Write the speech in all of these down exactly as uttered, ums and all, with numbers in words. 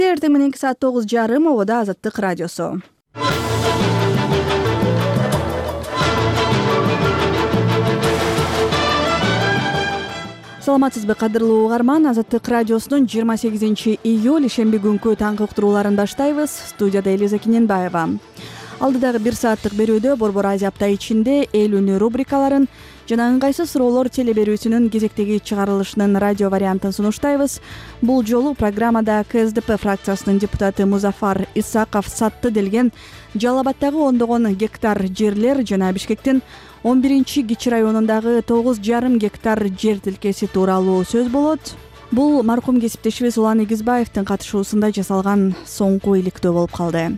Эртең мененки саат тогуз жарым ободо Азаттык радиосу. Саламатсызбы кадырлуу угарман, Азаттык радиосунун жыйырма сегизинчи июль ишемби күнкү таңкы уктурууларын баштайбыз. Студияда Элиза Киненбаева. Алдыдагы бир сааттык берүүдө Борбор Азия апта ичинде эл үнү рубрикаларын жана ыңгайсыз суроолор теле берүүсүнүн кезектеги чыгарылышынын радио вариантын сунуштайбыз. Бул жолу программада Ка Эс Де Пе фракциясынын депутаты Музафар Исаков сатты делген Жалал Абаддагы ондогон гектар жерлер жана Бишкектин он биринчи Кичи районундагы тогуз жарым гектар жер тилкеси тууралуу сөз болот. Бул маркум кесиптешибиз Улан Игизбаевдин катышуусунда жасалган соңку иликтөө болуп калды.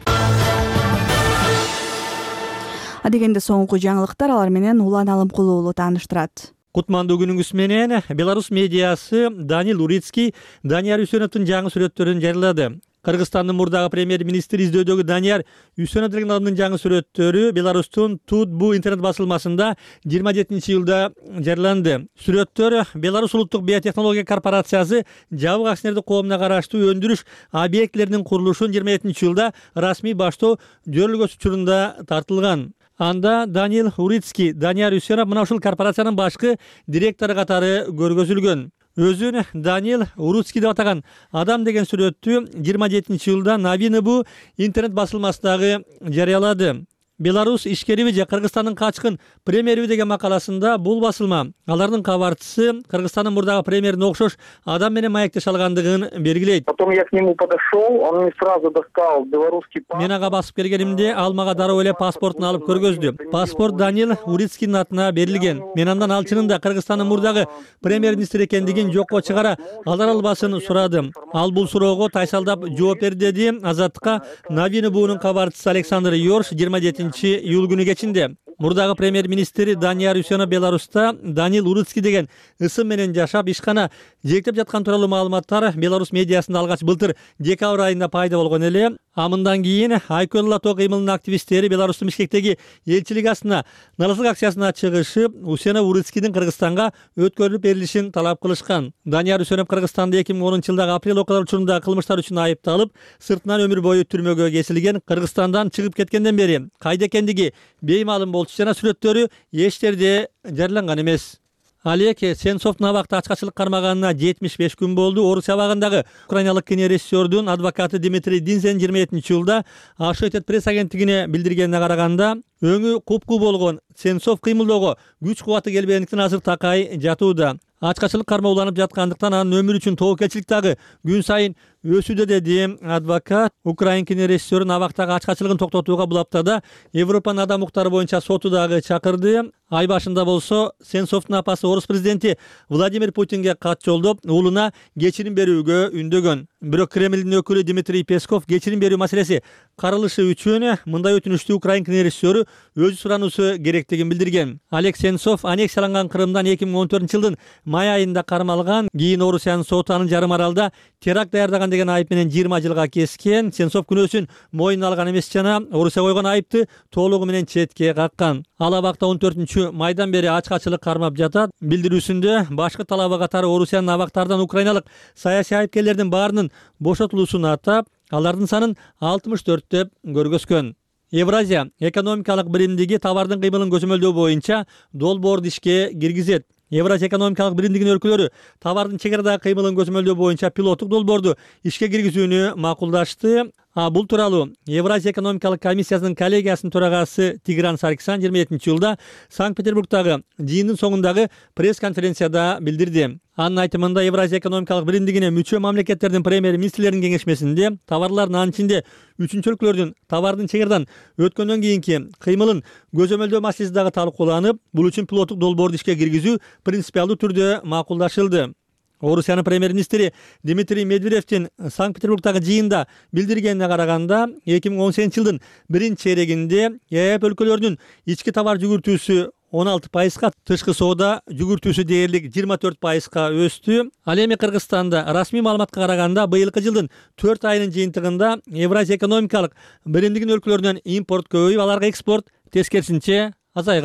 Адегенде соңку жаңылыктар, алар менен Улан Алымкулуу уулу тааныштырат. Кутмандуу күнүңүз менен. Беларусь медиасы Данил Урицкий Данияр Үсөновдун жаңы сүрөттөрүн жарыялады. Кыргызстандын мурдагы премьер-министри издөөдөгү Данияр Үсөнов деген адамдын жаңы сүрөттөрү Беларустун Тут-Бу интернет басылмасында жыйырма жетинчи июлда жарыяланды. Сүрөттөр Беларусь улуттук биотехнология корпорациясы жабык акционердик коомуна караштуу өндүрүш объектилеринин курулушун жыйырма жетинчи июлда расмий баштоо жөрөлгөсү учурунда тартылган. Анда Данил Урицкий Данияр Үсөнов мына ушул корпорациянын башкы директору катары көргөзүлгөн. Өзүн Данил Урицкий деп атаган адам деген сүрөттү жыйырма жетинчи июлда Новины-Бу интернет басылмасындагы жарыялады. Беларусь ишкериби же Кыргызстандын качкын премьериби деген макаласында бул басылма алардын кабарчысы Кыргызстандын мурдагы премьерине окшош адам менен маектеше алгандыгын белгилейт. Потом я к нему подошел, он мне сразу достал белорусский паспорт. Мен ага басып келгенимде ал мага дароо эле паспортун алып көргөздү. Паспорт Данил Урицкийдин атына берилген. Мен андан ал чынында Кыргызстандын мурдагы премьер-министр экендигин жокко чыгара алар албасын сурадым. Ал бул суроого тайсалдап жооп берди, деди Азаттыкка Новины-Бунун кабарчысы Александр Йорш жыйырма жетинчи июль күнү кечинде. Мурдагы премьер-министри Данияр Үсөнов Беларуста Данил Урицкий деген ысым менен жашап ишкана жектеп жаткан тууралуу маалыматтар Беларусь медиасында алгач былтыр декабрь айында пайда болгон эле. А мындан кийин Айкөл Лато кыймылынын активисттери Беларустун Бишкектеги элчилик астына наразылык акциясына чыгышып, Үсөнов Урицкийдин Кыргызстанга өткөрүлүп берилишин талап кылышкан. Данияр Үсөнов Кыргызстанда эки миң онунчу жылдагы апрель окуялары учурунда кылмыштар үчүн айыпталып, сыртынан өмүр бою түрмөгө кесилген. Кыргызстандан чыгып кеткенден бери кайда экендиги беймаалым болчу жана сүрөттөрү эч жерде жарыяланган эмес. Олег Сенцовдун абакта ачкачылык кармаганына жетимиш беш күн болду. Орусия абагындагы украиналык кинорежиссердун адвокаты Дмитрий Динзен жыйырма жетинчи июлда Ашотет пресс агенттигине билдиргенине караганда, өңү купку болгон Сенцов кыймылдоого күч кубаты келбегендиктен азыр такай жатууда. Ачкачылык карма уланып жаткандыктан анын өмүрү үчүн тобокелчилик дагы күн сайын өсүүдө, деди адвокат. Украин кинорежиссерүн абактагы ачкачылыгын токтотууга бул аптада Европанын адам укуктары боюнча соту дагы чакырды. Ай башында болсо Сенцовдун апасы орус президенти Владимир Путинге кат жолдоп, уулуна кечирим берүүгө үндөгөн. Бирок Кремлдин өкүлү Дмитрий Песков кечирим берүү маселеси каралышы үчүн мындай өтүнүштү Украин кинорежиссеру өзү сурануусу керектигин билдирген. Олег Сенцов аннексияланган Крымдан эки миң он төртүнчү жылдын май айында кармалган. Кийин Орусиянын соту анын жарым аралда теракт даярдаган деген айып менен жыйырма жылга кескен. Сенцов күнөөсүн мойнуна алган эмес жана Орусия койгон айыпты толугу менен четке каккан. Ал абакта он төртүнчү майдан бери ачкачылык кармап жатат. Билдирүүсүндө башкы талабы катары Орусиянын абактардан украиналык саясий айыпкерлердин баарынын бошотулуусун атап, алардын санын алтымыш төрт деп көргөзгөн. Евразия экономикалык биримдиги товардын кыймылын көзөмөлдөө боюнча долбоорду ишке киргизет. Евразия экономикалык биримдигинин өлкөлөрү товардын чек арадагы кыймылын көзөмөлдөө боюнча пилоттук долбоорду ишке киргизүүнү макулдашты. А бул тууралуу Евразия экономикалык комиссиясынын коллегиясынын төрагасы Тигран Саркисян жыйырма жетинчи июлда Санкт-Петербургдагы жыйындын соңундагы пресс-конференцияда билдирди. Анын айтымында Евразия экономикалык биримдигине мүчө мамлекеттердин премьер-министрлеринин кеңешмесинде товарлардын, анын ичинде үчүнчү өлкөлөрдүн товардын чек арадан өткөндөн кийинки кыймылын көзөмөлдөө маселеси дагы талкууланып, бул үчүн пилоттук долбоорду ишке киргизүү принципиалдуу түрдө макулдашылды. Орусиянын премьер-министри Дмитрий Медведевдин Санкт-Петербургдагы жыйында билдиргенине караганда, эки миң он сегизинчи жылдын биринчи чейрегинде ЕАЭП өлкөлөрүнүн ички товар жүгүртүүсү он алты пайызга, тышкы соода жүгүртүүсү дээрлик жыйырма төрт пайызга өстү. Ал эми Кыргызстанда расмий маалыматка караганда быйылкы жылдын төрт айынын жыйынтыгында Евразия экономикалык биримдигинин өлкөлөрүнөн импорт көбөйүп, аларга экспорт тескерисинче азайган.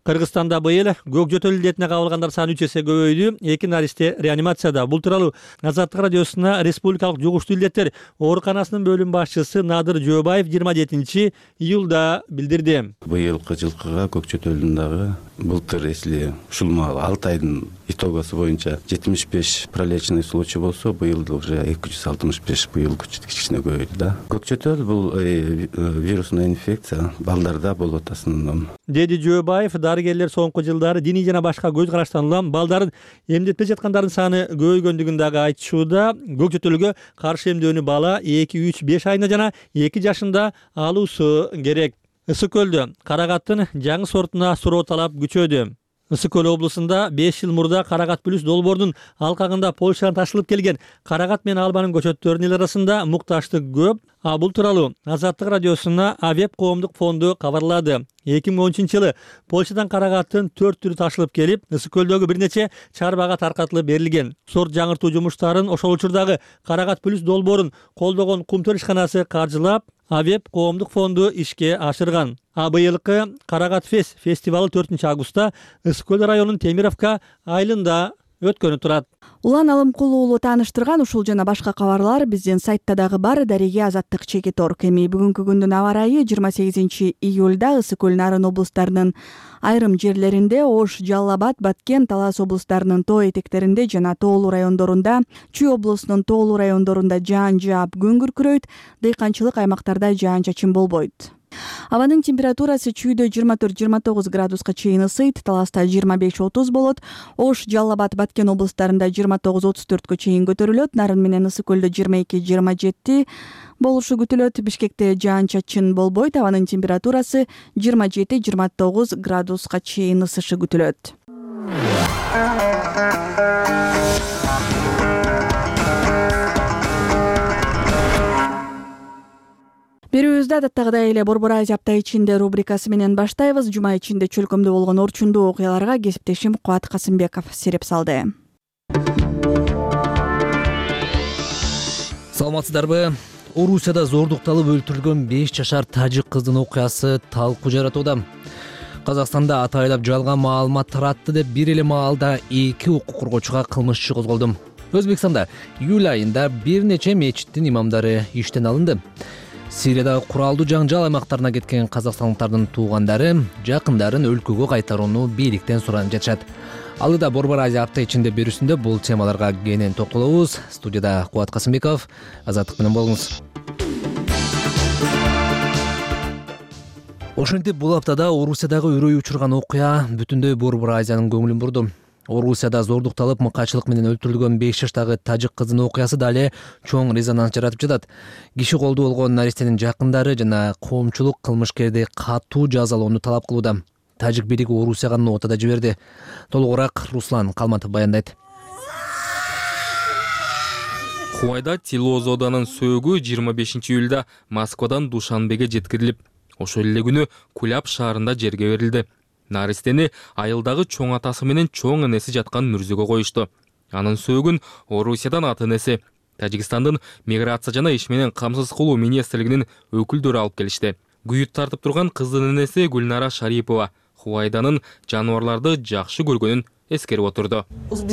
Кыргызстанда быйыл көк жөтөл илдетине кабылгандар саны үч эсе көбөйдү. Эки наристе реанимацияда. Бул тууралуу Азаттык радиосуна Республикалык жугуштуу илдеттер ооруканасынын бөлүм башчысы Надыр Жөөбаев жыйырма жетинчи июлда билдирди. Быйылкы жылкыга көк жөтөлдүн дагы былтыр эсли ушул алты айдын итогосу боюнча жетимиш беш пролеченный случай болсо, быйыл уже эки жүз алтымыш беш быйыл кичине көбөйдү да. Көк жөтөл бул вирусный инфекция балдарда болот основном. Деди Жөөбаев, дарыгерлер соңку жылдары диний жана башка көз караштан улам балдарын эмдетпей жаткандардын саны көбөйгөндүгүн дагы айтышууда. Көк жөтөлгө каршы эмдөөнү бала эки үч беш айында жана эки жашында алуусу керек. Ысык көлдө карагаттын жаңы сортуна суроо талап күчөдү. Ысык көл облусунда беш жыл мурда Карагат плюс долбоордун алкагында Польшадан ташылып келген карагат менен албанын көчөттөрүнүн эл арасында мукташтык көп. А бул тууралуу Азаттык радиосуна Авеп коомдук фонду кабарлады. эки миң он үчүнчү жылы Польшадан карагаттын төрт түрү ташылып келип, Ысык көлдөгү бир нече чарбага таркатылып берилген. Сорт жаңыртуу жумуштарын ошол учурдагы Карагат плюс долбоорун колдогон Кумтөр ишканасы каржылап, Авеп коомдук фонду ишке ашырган. А быйылкы Карагат фест фестивалы төртүнчү августта Ысык көл районунун Темировка айылында өткөнү турат. Улан Алымкулуу уулу тааныштырган ушул жана башка кабарлар биздин сайтта дагы бар. Дареге Азаттык чекит орг. Эми бүгүнкү күндүн аба ырайы жыйырма сегизинчи июлда Ысык көл Нарын облустарынын айрым жерлеринде, Ош, Жалал Абад, Баткен, Талас облустарынын тоо этектеринде жана тоолуу райондорунда, Чүй облусунун тоолуу райондорунда жаан жаап күн күркүрөйт, дыйканчылык аймактарда жаан-чачын болбойт. Абанын температурасы Чүйдө жыйырма төрт жыйырма тогуз градуска чейин ысыйт, Таласта жыйырма беш отуз болот, Ош, Жалал Абад, Баткен облустарында жыйырма тогуз отуз төрткө чейин көтөрүлөт, Нарын менен Ысык көлдө жыйырма эки жыйырма жети болушу күтүлөт. Бишкекте жаан-чачын болбойт, абанын температурасы жыйырма жети жыйырма тогуз градуска чейин ысышы күтүлөт. Берүүбүздү адаттагыдай эле Борбор Азия апта ичинде рубрикасы менен баштайбыз. Жума ичинде чөлкөмдө болгон орчундуу окуяларга кесиптешим Кубат Касымбеков сереп салды. Саламатсыздарбы? Орусияда зордукталып өлтүрүлгөн беш жашар тажик кыздын окуясы талкуу жаратууда. Казакстанда атайлап жалган маалымат таратты деп бир эле маалда эки укук коргоочуга кылмыш иши козголду. Өзбекстанда июль айында бир нече мечиттин имамдары иштен алынды. Сириядагы куралдуу жаңжал аймактарына кеткен казакстандыктардын туугандары жакындарын өлкөгө кайтарууну бийликтен суранып жатышат. Алыда Борбор Азия апта ичинде берүүсүндө бул темаларга кенен токтолобуз. Студияда Кубат Касымбеков, Азаттык менен болуңуз. Ошентип бул аптада Орусиядагы өрөй учурган окуя бүтүндөй Борбор Азиянын көңүлүн бурду. Орусияда зордукталып мыкаачылык менен өлтүрүлгөн беш жаштагы тажик кыздын окуясы дале чоң резонанс жаратып жатат. Киши колду болгон наристенин жакындары жана коомчулук кылмышкерди катуу жазалоону талап кылууда. Тажик бийлиги Орусияга нота да жиберди. Толугураак Руслан Калматов баяндайт. Хувайда Тилозоданын сөөгү жыйырма бешинчи июлда Москвадан Душанбеге жеткирилип, ошол эле күнү Куляб шаарында жерге берилди. Наристени айылдагы чоң атасы менен чоң энеси жаткан мүрзөгө коюшту. Анын сөөгүн Орусиядан ата энеси, Тажикстандын миграция жана иш менен камсыз кылуу министрлигинин өкүлдөрү алып келишти. Күйүт тартып турган кыздын энеси Гүлнара Шарипова Хувайданын жаныбарларды жакшы көргөнүн эскерип отурду.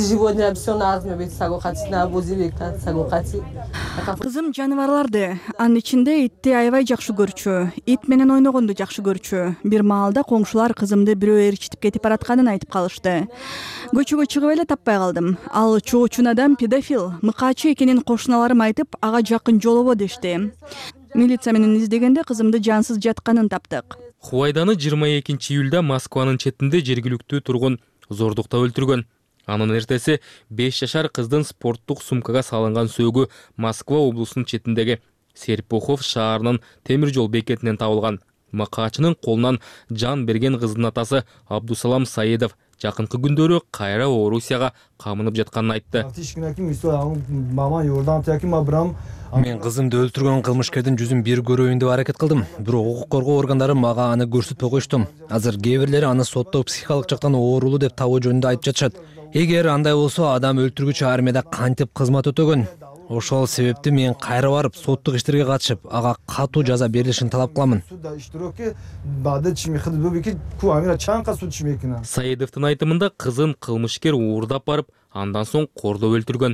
Кызым жаныбарларды, анын ичинде итти аябай жакшы көрчү. Ит менен ойногонду жакшы көрчү. Бир маалда коңшулар кызымды бирөө ээрчитип кетип баратканын айтып калышты. Көчөгө чыгып эле таппай калдым. Ал чоочун адам педофил, мыкаачы экенин кошуналарым айтып, ага жакын жолобо дешти. Милиция менен издегенде кызымды жансыз жатканын таптык. Хувайданы жыйырма экинчи июлда Москванын четинде жергиликтүү тургун зордуктап өлтүргөн. Анын эртеси беш жашар кыздын спорттук сумкага салынган сөөгү Москва облусунун четиндеги Серпухов шаарынын темир жол бекетинен табылган. Макаачынын колунан жан берген кыздын атасы Абдусалам Саидов жакынкы күндөрү кайра Орусияга камынып жатканын айтты. Мен кызымды өлтүргөн кылмышкердин жүзүн бир көрөйүн деп аракет кылдым. Бирок укук коргоо органдары мага аны көрсөтпөй коюшту. Азыр кээ бирлери аны сотто психикалык жактан оорулуу деп табуу жөнүндө айтып жатышат. Эгер андай болсо, адам өлтүргүчү армияда кантип кызмат өтөгөн? Ошол себептен мен кайра барып соттук иштерге катышып, ага катуу жаза берилишин талап кыламын. Саидовдун айтымында кызын кылмышкер уурдап барып, андан соң кордоп өлтүргөн.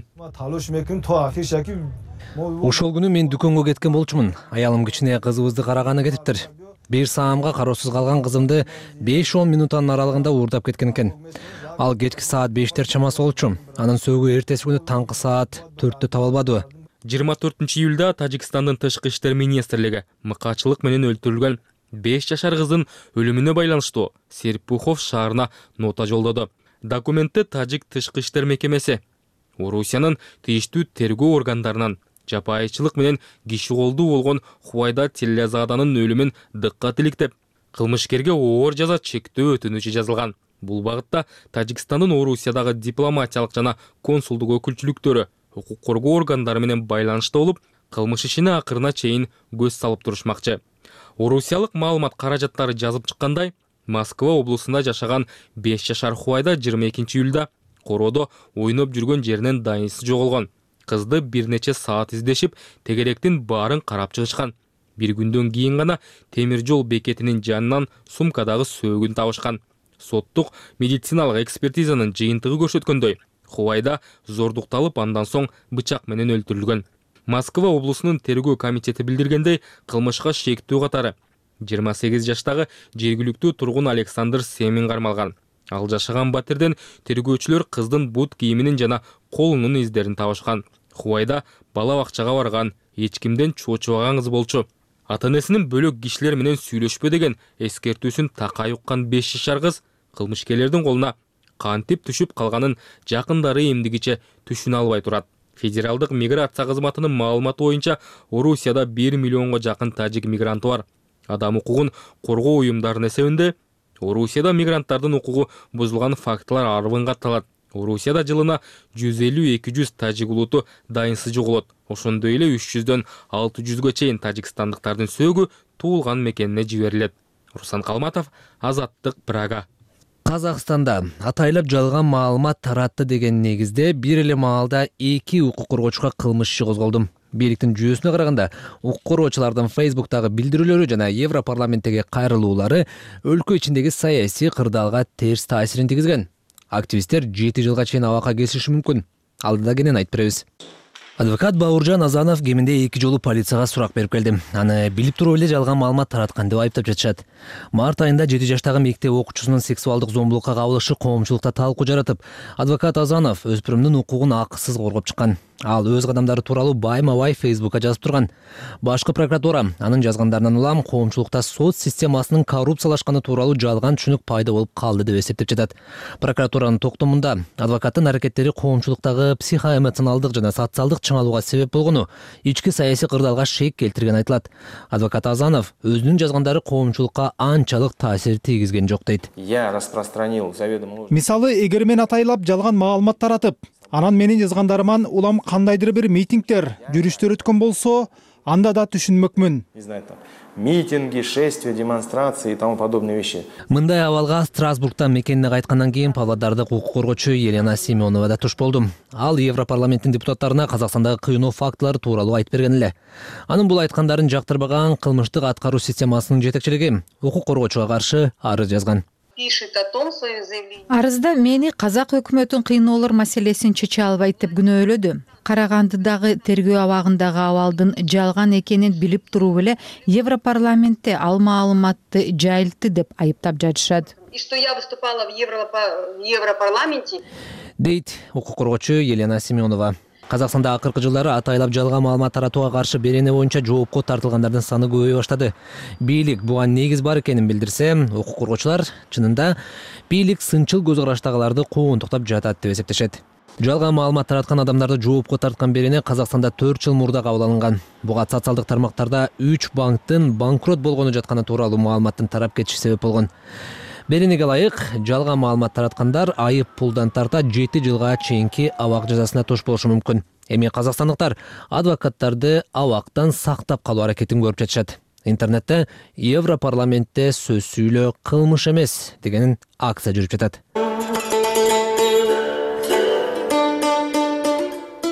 Ошол күнү мен дүкөнгө кеткен болчумун. Аялым кичине кызыбызды караганы кетиптир. Бир саамга кароосуз калган кызымды беш он минуттун аралыгында уурдап кеткен экен. Ал кечки саат бештер чамасы болчу. Анын сөөгү эртеси күнү таңкы саат төрттө табылбады. жыйырма төртүнчү июлда Тажикстандын тышкы иштер министрлиги мыкаачылык менен өлтүрүлгөн беш жашар кыздын өлүмүнө байланыштуу Серпухов шаарына нота жолдоду. Документте Тажик тышкы иштер мекемеси Орусиянын тийиштүү тергөө органдарынан жапайычылык менен киши колдуу болгон Хувайда Теллязаданын өлүмүн дыккат иликтеп, кылмышкерге оор жаза чектөө өтүнүчү жазылган. Бул багытта Тажикстандын Орусиядагы дипломатиялык жана консулдук өкүлчүлүктөрү укук коргоо органдары менен байланышта болуп, кылмыш ишине акырына чейин көз салып турушмакчы. Орусиялык маалымат каражаттары жазып чыккандай, Москва облусунда жашаган беш жашар Хувайда жыйырма экинчи июлда короодо ойноп жүргөн жеринен дайынсыз жоголгон. Кызды бир нече саат издешип, тегеректин баарын карап чыгышкан. Бир күндөн кийин гана темир жол бекетинин жанынан сумкадагы сөөгүн табышкан. Соттук медициналык экспертизанын жыйынтыгы көрсөткөндөй, Хувайда зордукталып, андан соң бычак менен өлтүрүлгөн. Москва облусунун тергөө комитети билдиргендей, кылмышка шектүү катары жыйырма сегиз жаштагы жергиликтүү тургун Александр Семин кармалган. Ал жашаган батирден тергөөчүлөр кыздын бут кийиминин жана колунун издерин табышкан. Хувайда бала бакчага барган, эч кимден чоочубаган кыз болчу. Ата-энесинин бөлөк кишилер менен сүйлөшпө деген эскертүүсүн такай уккан беш жашар кыз кылмышкерлердин колуна кантип түшүп калганын жакындары эмдигиче түшүнө албай турат. Федералдык миграция кызматынын маалыматы боюнча, Орусияда бир миллионго жакын тажик мигранты бар. Адам укугун коргоо уюмдарынын эсебинде Орусияда мигранттардын укугу бузулган фактылар арбын катталат. Орусияда жылына жүз элүү эки жүз тажик улуту дайынсыз жоголот. Ошондой эле үч жүздөн алты жүзгө чейин тажикстандыктардын сөөгү туулган мекенине жиберилет. Руслан Калматов, Азаттык, Прага. Казакстанда атайлап жалган маалымат таратты деген негизде бир эле маалда эки укук коргоочуга кылмыш иши козголду. Бийликтин жүйөсүнө караганда, укук коргоочулардын Фейсбуктагы билдирүүлөрү жана Европарламенттеги кайрылуулары өлкө ичиндеги саясий кырдаалга терс таасирин тийгизген. Активисттер жети жылга чейин абакка кесиши мүмкүн. Алдыда кенен айтып беребиз. Адвокат Бауыржан Азанов кеминде эки жолу полицияга сурак берип келди. Аны билип туруп эле жалган маалымат тараткан деп айыптап жатышат. Март айында жети жаштагы мектеп окуучусунун сексуалдык зомбулукка кабылышы коомчулукта талкуу жаратып, адвокат Азанов өспүрүмдүн укугун акысыз коргоп чыккан. Ал өз кадамдары тууралуу байма-бай Фейсбукка жазып турган. Башкы прокуратура анын жазгандарынан улам коомчулукта сот системасынын коррупциялашканы тууралуу жалган түшүнүк пайда болуп калды деп эсептеп жатат. Прокуратуранын токтомунда адвокаттын аракеттери коомчулуктагы психоэмоционалдык жана социалдык чыңалууга себеп болгону, ички саясий кырдаалга шек келтирген айтылат. Адвокат Азанов өзүнүн жазгандары коомчулукка анчалык таасир тийгизген жок дейт. Я распространил заведомо. Мисалы, эгер мен атайлап жалган маалымат таратып, анан менин жазгандарыман улам кандайдыр бир митингдер, жүрүштөр өткөн болсо, анда да түшүнмөкмүн. Митинги, шествия, демонстрации и тому подобные вещи. Мындай абалга Страсбургтан мекенине кайткандан кийин Павлодардык укук коргоочу Елена Семенова да туш болду. Ал Европарламенттин депутаттарына Казакстандагы кыйноо фактылары тууралуу айтып берген эле. Анын бул айткандарын жактырбаган кылмыштык аткаруу системасынын жетекчилиги укук коргоочуга каршы арыз жазган. Арызда мени казак өкмөтүн кыйноолор маселесин чече албайт деп күнөөлөдү. Карагандыдагы тергөө абагындагы абалдын жалган экенин билип туруп эле Европарламентте ал маалыматты жайылтты деп айыптап жатышат. И что я выступала в Европарламенте, дейт укук коргоочу Елена Семенова. Казакстанда акыркы жылдары атайлап жалган маалымат таратууга каршы берене боюнча жоопко тартылгандардын саны көбөйө баштады. Бийлик буга негиз бар экенин билдирсе, укук коргоочулар чынында бийлик сынчыл көз караштагыларды куугунтуктап жатат деп эсептешет. Жалган маалымат тараткан адамдарды жоопко тарткан берене Казакстанда төрт жыл мурда кабыл алынган. Буга социалдык тармактарда үч банктын банкрот болгону жатканы тууралуу маалыматтын тарап кетиши себеп болгон. Беренеге ылайык, жалган маалымат тараткандар айып пулдан тарта жети жылга чейинки абак жазасына туш болушу мүмкүн. Эми казакстандыктар адвокаттарды абактан сактап калуу аракетин көрүп жатышат. Интернетте Европарламентте сөз сүйлөө кылмыш эмес деген акция жүрүп жатат.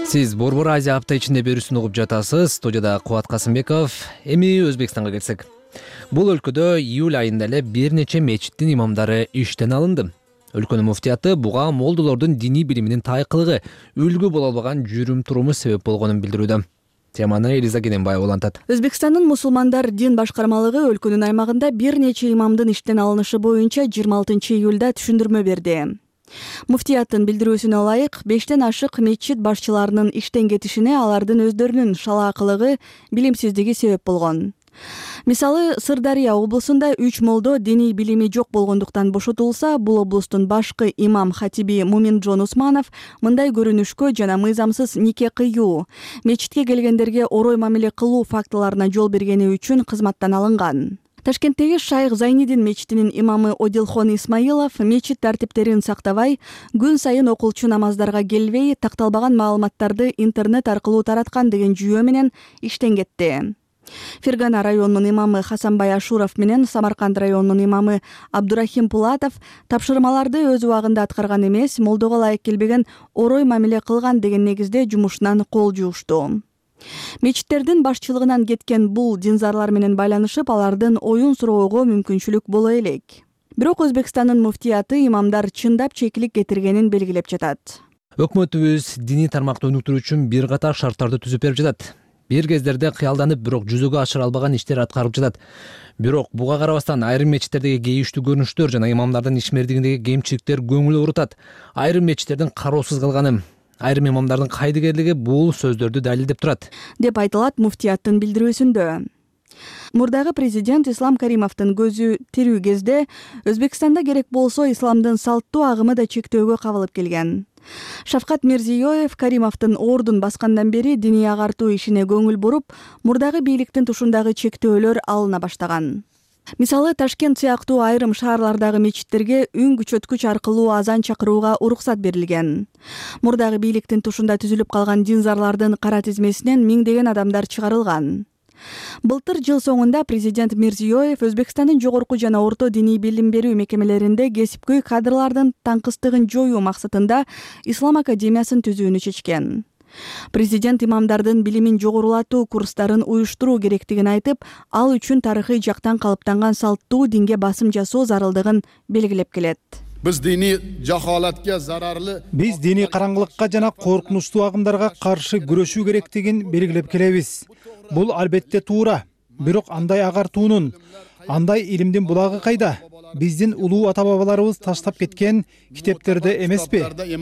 Сиз Борбор Азия апта ичинде берүүсүн угуп жатасыз. Студияда Кубат Касымбеков. Эми Өзбекстанга келсек. Бул өлкөдө июль айында эле бир нече мечиттин имамдары иштен алынды. Өлкөнүн муфтияты буга молдолордун диний билиминин тайкылыгы, үлгү боло албаган жүрүм туруму себеп болгонун билдирүүдө. Теманы Элиза Кененбаева улантат. Өзбекстандын мусулмандар дин башкармалыгы өлкөнүн аймагында бир нече имамдын иштен алынышы боюнча жыйырма алтынчы июлда түшүндүрмө берди. Муфтияттын билдирүүсүнө ылайык, бештен ашык мечит башчыларынын иштен кетишине алардын өздөрүнүн шалаакылыгы, билимсиздиги себеп болгон. Мисалы, Сырдария облусунда үч молдо диний билими жок болгондуктан бошотулса, бул облустун башкы имам хатиби Муминжон Усманов мындай көрүнүшкө жана мыйзамсыз нике кыюу, мечитке келгендерге орой мамиле кылуу фактыларына жол бергени үчүн кызматтан алынган. Ташкенттеги Шайх Зайнидин мечитинин имамы Одилхон Исмаилов мечит тартиптерин сактабай, күн сайын окулчу намаздарга келбей, такталбаган маалыматтарды интернет аркылуу тараткан деген жүйө менен иштен кетти. Фергана районунун имамы Хасанбай Ашуров менен Самарканд районунун имамы Абдурахим Пулатов тапшырмаларды өз убагында аткарган эмес, молдого ылайык келбеген орой мамиле кылган деген негизде жумушунан кол жуушту. Мечиттердин башчылыгынан кеткен бул динзарлар менен байланышып, алардын оюн суроого мүмкүнчүлүк боло элек. Бирок Өзбекстандын муфтияты имамдар чындап чекилик кетиргенин белгилеп жатат. Өкмөтүбүз диний тармакты өнүктүрүү үчүн бир катар шарттарды түзүп берип жатат. Бир кездерде кыялданып, бирок жүзөгө ашыра албаган иштер аткарылып жатат. Бирок буга карабастан айрым мечиттердеги кейиштүү көрүнүштөр жана имамдардын ишмердигиндеги кемчиликтер көңүл оорутат. Айрым мечиттердин кароосуз калганы, айрым имамдардын кайдыгерлиги бул сөздөрдү далилдеп турат, деп айтылат муфтияттын билдирүүсүндө. Мурдагы президент Ислам Каримовдун көзү тирүү кезде Өзбекстанда керек болсо исламдын салттуу агымы да чектөөгө кабылып келген. Шавкат Мирзиёев Каримовдун ордун баскандан бери диний агартуу ишине көңүл буруп, мурдагы бийликтин тушундагы чектөөлөр алына баштаган. Мисалы, Ташкент сыяктуу айрым шаарлардагы мечиттерге үн күчөткүч аркылуу азан чакырууга уруксат берилген. Мурдагы бийликтин тушунда түзүлүп калган динзарлардын кара тизмесинен миңдеген адамдар чыгарылган. Былтыр жыл соңунда президент Мирзиёев Өзбекстандын жогорку жана орто диний билим берүү мекемелеринде кесипкөй кадрлардын таңкыстыгын жоюу максатында Ислам академиясын түзүүнү чечкен. Президент имамдардын билимин жогорулатуу курстарын уюштуруу керектигин айтып, ал үчүн тарыхый жактан калыптанган салттуу динге басым жасоо зарылдыгын белгилеп келет. Биз диний жахалатка зарарлы Биз диний караңгылыкка жана коркунучтуу агымдарга каршы күрөшүү керектигин белгилеп келебиз. Бул албетте туура. Бирок андай агартуунун, андай илимдин булагы кайда? Биздин улуу ата-бабаларыбыз таштап кеткен китептерде эмеспи?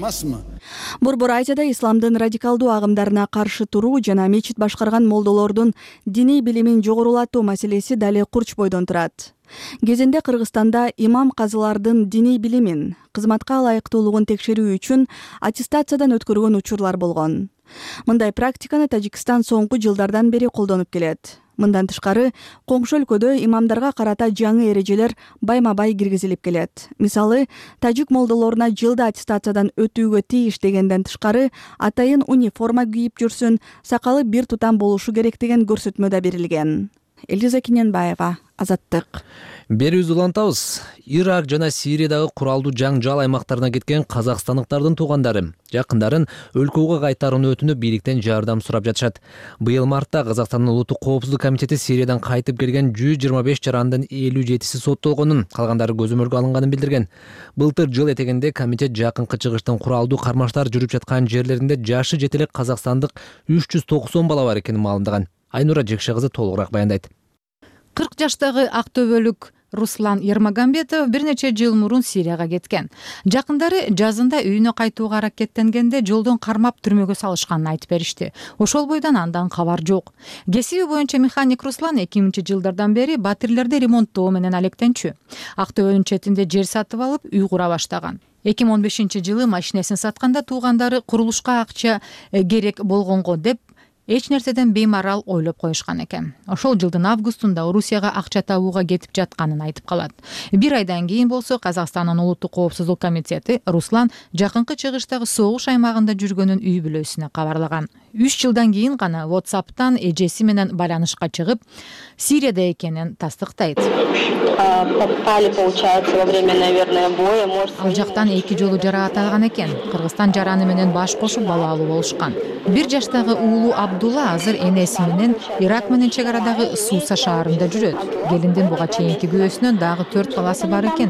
Борбор Азияда исламдын радикалдуу агымдарына каршы туруу жана мечит башкарган молдолордун диний билимин жогорулатуу маселеси дали курч бойдон турат. Кезинде Кыргызстанда имам казылардын диний билимин, кызматка ылайыктуулугун текшерүү үчүн аттестациядан өткөргөн учурлар болгон. Мындай практиканы Тажикстан соңку жылдардан бери колдонуп келет. Мындан тышкары, коңшу өлкөдө имамдарга карата жаңы эрежелер байма-бай киргизилип келет. Мисалы, тажик молдолоруна жылда аттестациядан өтүүгө тийиш дегенден тышкары, атайын униформа кийип жүрсүн, сакалы бир тутам болушу керек деген көрсөтмө да берилген. Элиза Кененбаева, Азаттык. Берүүбүздү улантабыз. Ирак жана Сириядагы куралдуу жаңжал аймактарына кеткен казакстандыктардын туугандары жакындарын өлкөгө кайтарууну өтүнүп бийликтен жардам сурап жатышат. Быйыл мартта Казакстандын улуттук коопсуздук комитети Сириядан кайтып келген жүз жыйырма беш жарандын элүү жетиси соттолгонун, калгандары көзөмөлгө алынганын билдирген. Былтыр жыл этегинде комитет жакынкы чыгыштын куралдуу кармаштар жүрүп жаткан жерлеринде жашы жете элек казакстандык үч жүз токсон бала бар экенин маалымдаган. Айнура Жекше кызы толугураак баяндайт. кырк жаштагы Актөбөлүк Руслан Ермагамбетов бир нече жыл мурун Сирияга кеткен. Жакындары жазында үйүнө кайтууга аракеттенгенде жолдон кармап түрмөгө салышканын айтып беришти. Ошол бойдон андан кабар жок. Кесиби боюнча механик Руслан эки миңинчи жылдардан бери батирлерди ремонттоо менен алектенчү. Актөбөнүн четинде жер сатып алып, үй кура баштаган. эки миң он бешинчи жылы машинесин сатканда туугандары курулушка акча керек болгонго деп эч нерседен беймарал ойлоп коюшкан экен. Ошол жылдын августунда Орусияга акча табууга кетип жатканын айтып калат. Бир айдан кийин болсо Казакстандын улуттук коопсуздук комитети Руслан жакынкы чыгыштагы согуш аймагында жүргөнүн үй бүлөсүнө кабарлаган. үч жылдан кийин гана WhatsApp'тан эжеси менен байланышка чыгып, Сирияда экенин тастыктайт. Ал жактан эки жолу жараат алган экен. Кыргызстан жараны менен баш кошуп балалуу болушкан. Бир жаштагы уулу Абдулла азыр энеси менен Ирак менен чек арадагы Суса шаарында жүрөт. Келиндин буга чейинки күйөөсүнөн дагы төрт баласы бар экен.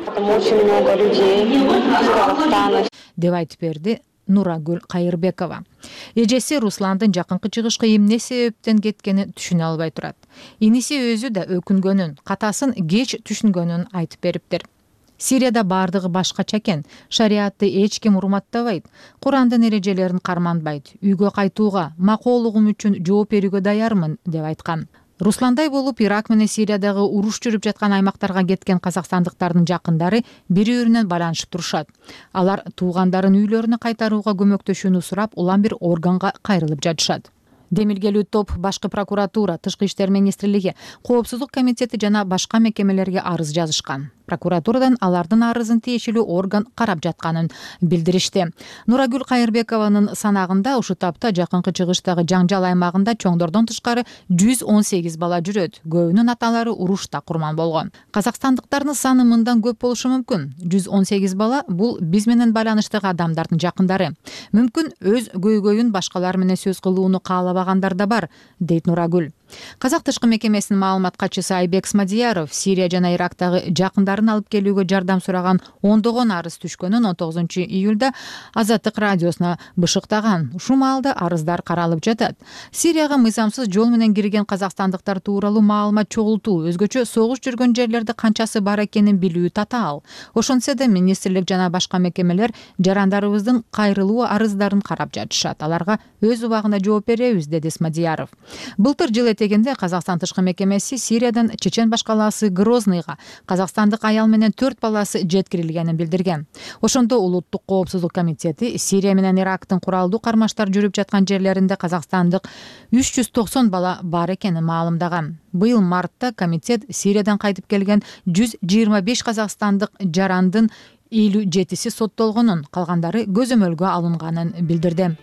Деп айтып берди Нурагүл Кайырбекова. Эжеси Русландын жакынкы чыгышка эмне себептен кеткенин түшүнө албай турат. Иниси өзү да өкүнгөнүн, катасын кеч түшүнгөнүн айтып бериптир. Сирияда бардыгы башкача экен. Шариатты эч ким урматтабайт. Курандын эрежелерин карманбайт. Үйгө кайтууга, макоолугум үчүн жооп берүүгө даярмын деп айткан. Русландай болуп, Ирак менен Сириядагы уруш жүрүп жаткан аймактарга кеткен казакстандыктардын жакындары бири-биринен байланышып турушат. Алар туугандарын үйлөрүнө кайтарууга көмөктөшүүнү сурап, улам бир органга кайрылып жатышат. Демилгелүү топ Башкы прокуратура, Тышкы иштер министрлиги, Коопсуздук комитети жана башка мекемелерге арыз жазышкан. Прокуратурадан алардын арызын тиешелүү орган карап жатканын билдиришти. Нурагүл Кайырбекованын санагында ушул тапта жакынкы чыгыштагы жаңжал аймагында чоңдордон тышкары жүз он сегиз бала жүрөт. Көбүнүн аталары урушта курман болгон. Казакстандыктардын саны мындан көп болушу мүмкүн. жүз он сегиз бала бул биз менен байланыштагы адамдардын жакындары. Мүмкүн өз көйгөйүн башкалар менен сөз кылууну каалабагандар да бар, дейт Нурагүл. Казак тышкы мекемесинин маалымат катчысы Айбек Смадияров Сирия жана Ирактагы жакындарын алып келүүгө жардам сураган ондогон арыз түшкөнүн он тогузунчу июлда Азаттык радиосуна бышыктаган. Ушул маалда арыздар каралып жатат. Сирияга мыйзамсыз жол менен кирген казакстандыктар тууралуу маалымат чогултуу, өзгөчө согуш жүргөн жерлерде канчасы бар экенин билүү татаал. Ошентсе да министрлик жана башка мекемелер жарандарыбыздын кайрылуу арыздарын карап жатышат. Аларга өз убагында жооп беребиз, деди Смадияров. Былтыр жыл этегинде Казакстан тышкы мекемеси Сириядан чечен башкаласы Грозныйга казакстандык аял менен төрт баласы жеткирилгенин билдирген. Ошондо Улуттук коопсуздук комитети Сирия менен Ирактын куралдуу кармаштар жүрүп жаткан жерлеринде казакстандык үч жүз токсон бала бар экенин маалымдаган. Быйыл мартта комитет Сириядан кайтып келген жүз жыйырма беш казакстандык жарандын элүү жетиси соттолгонун, калгандары көзөмөлгө алынганын билдирди.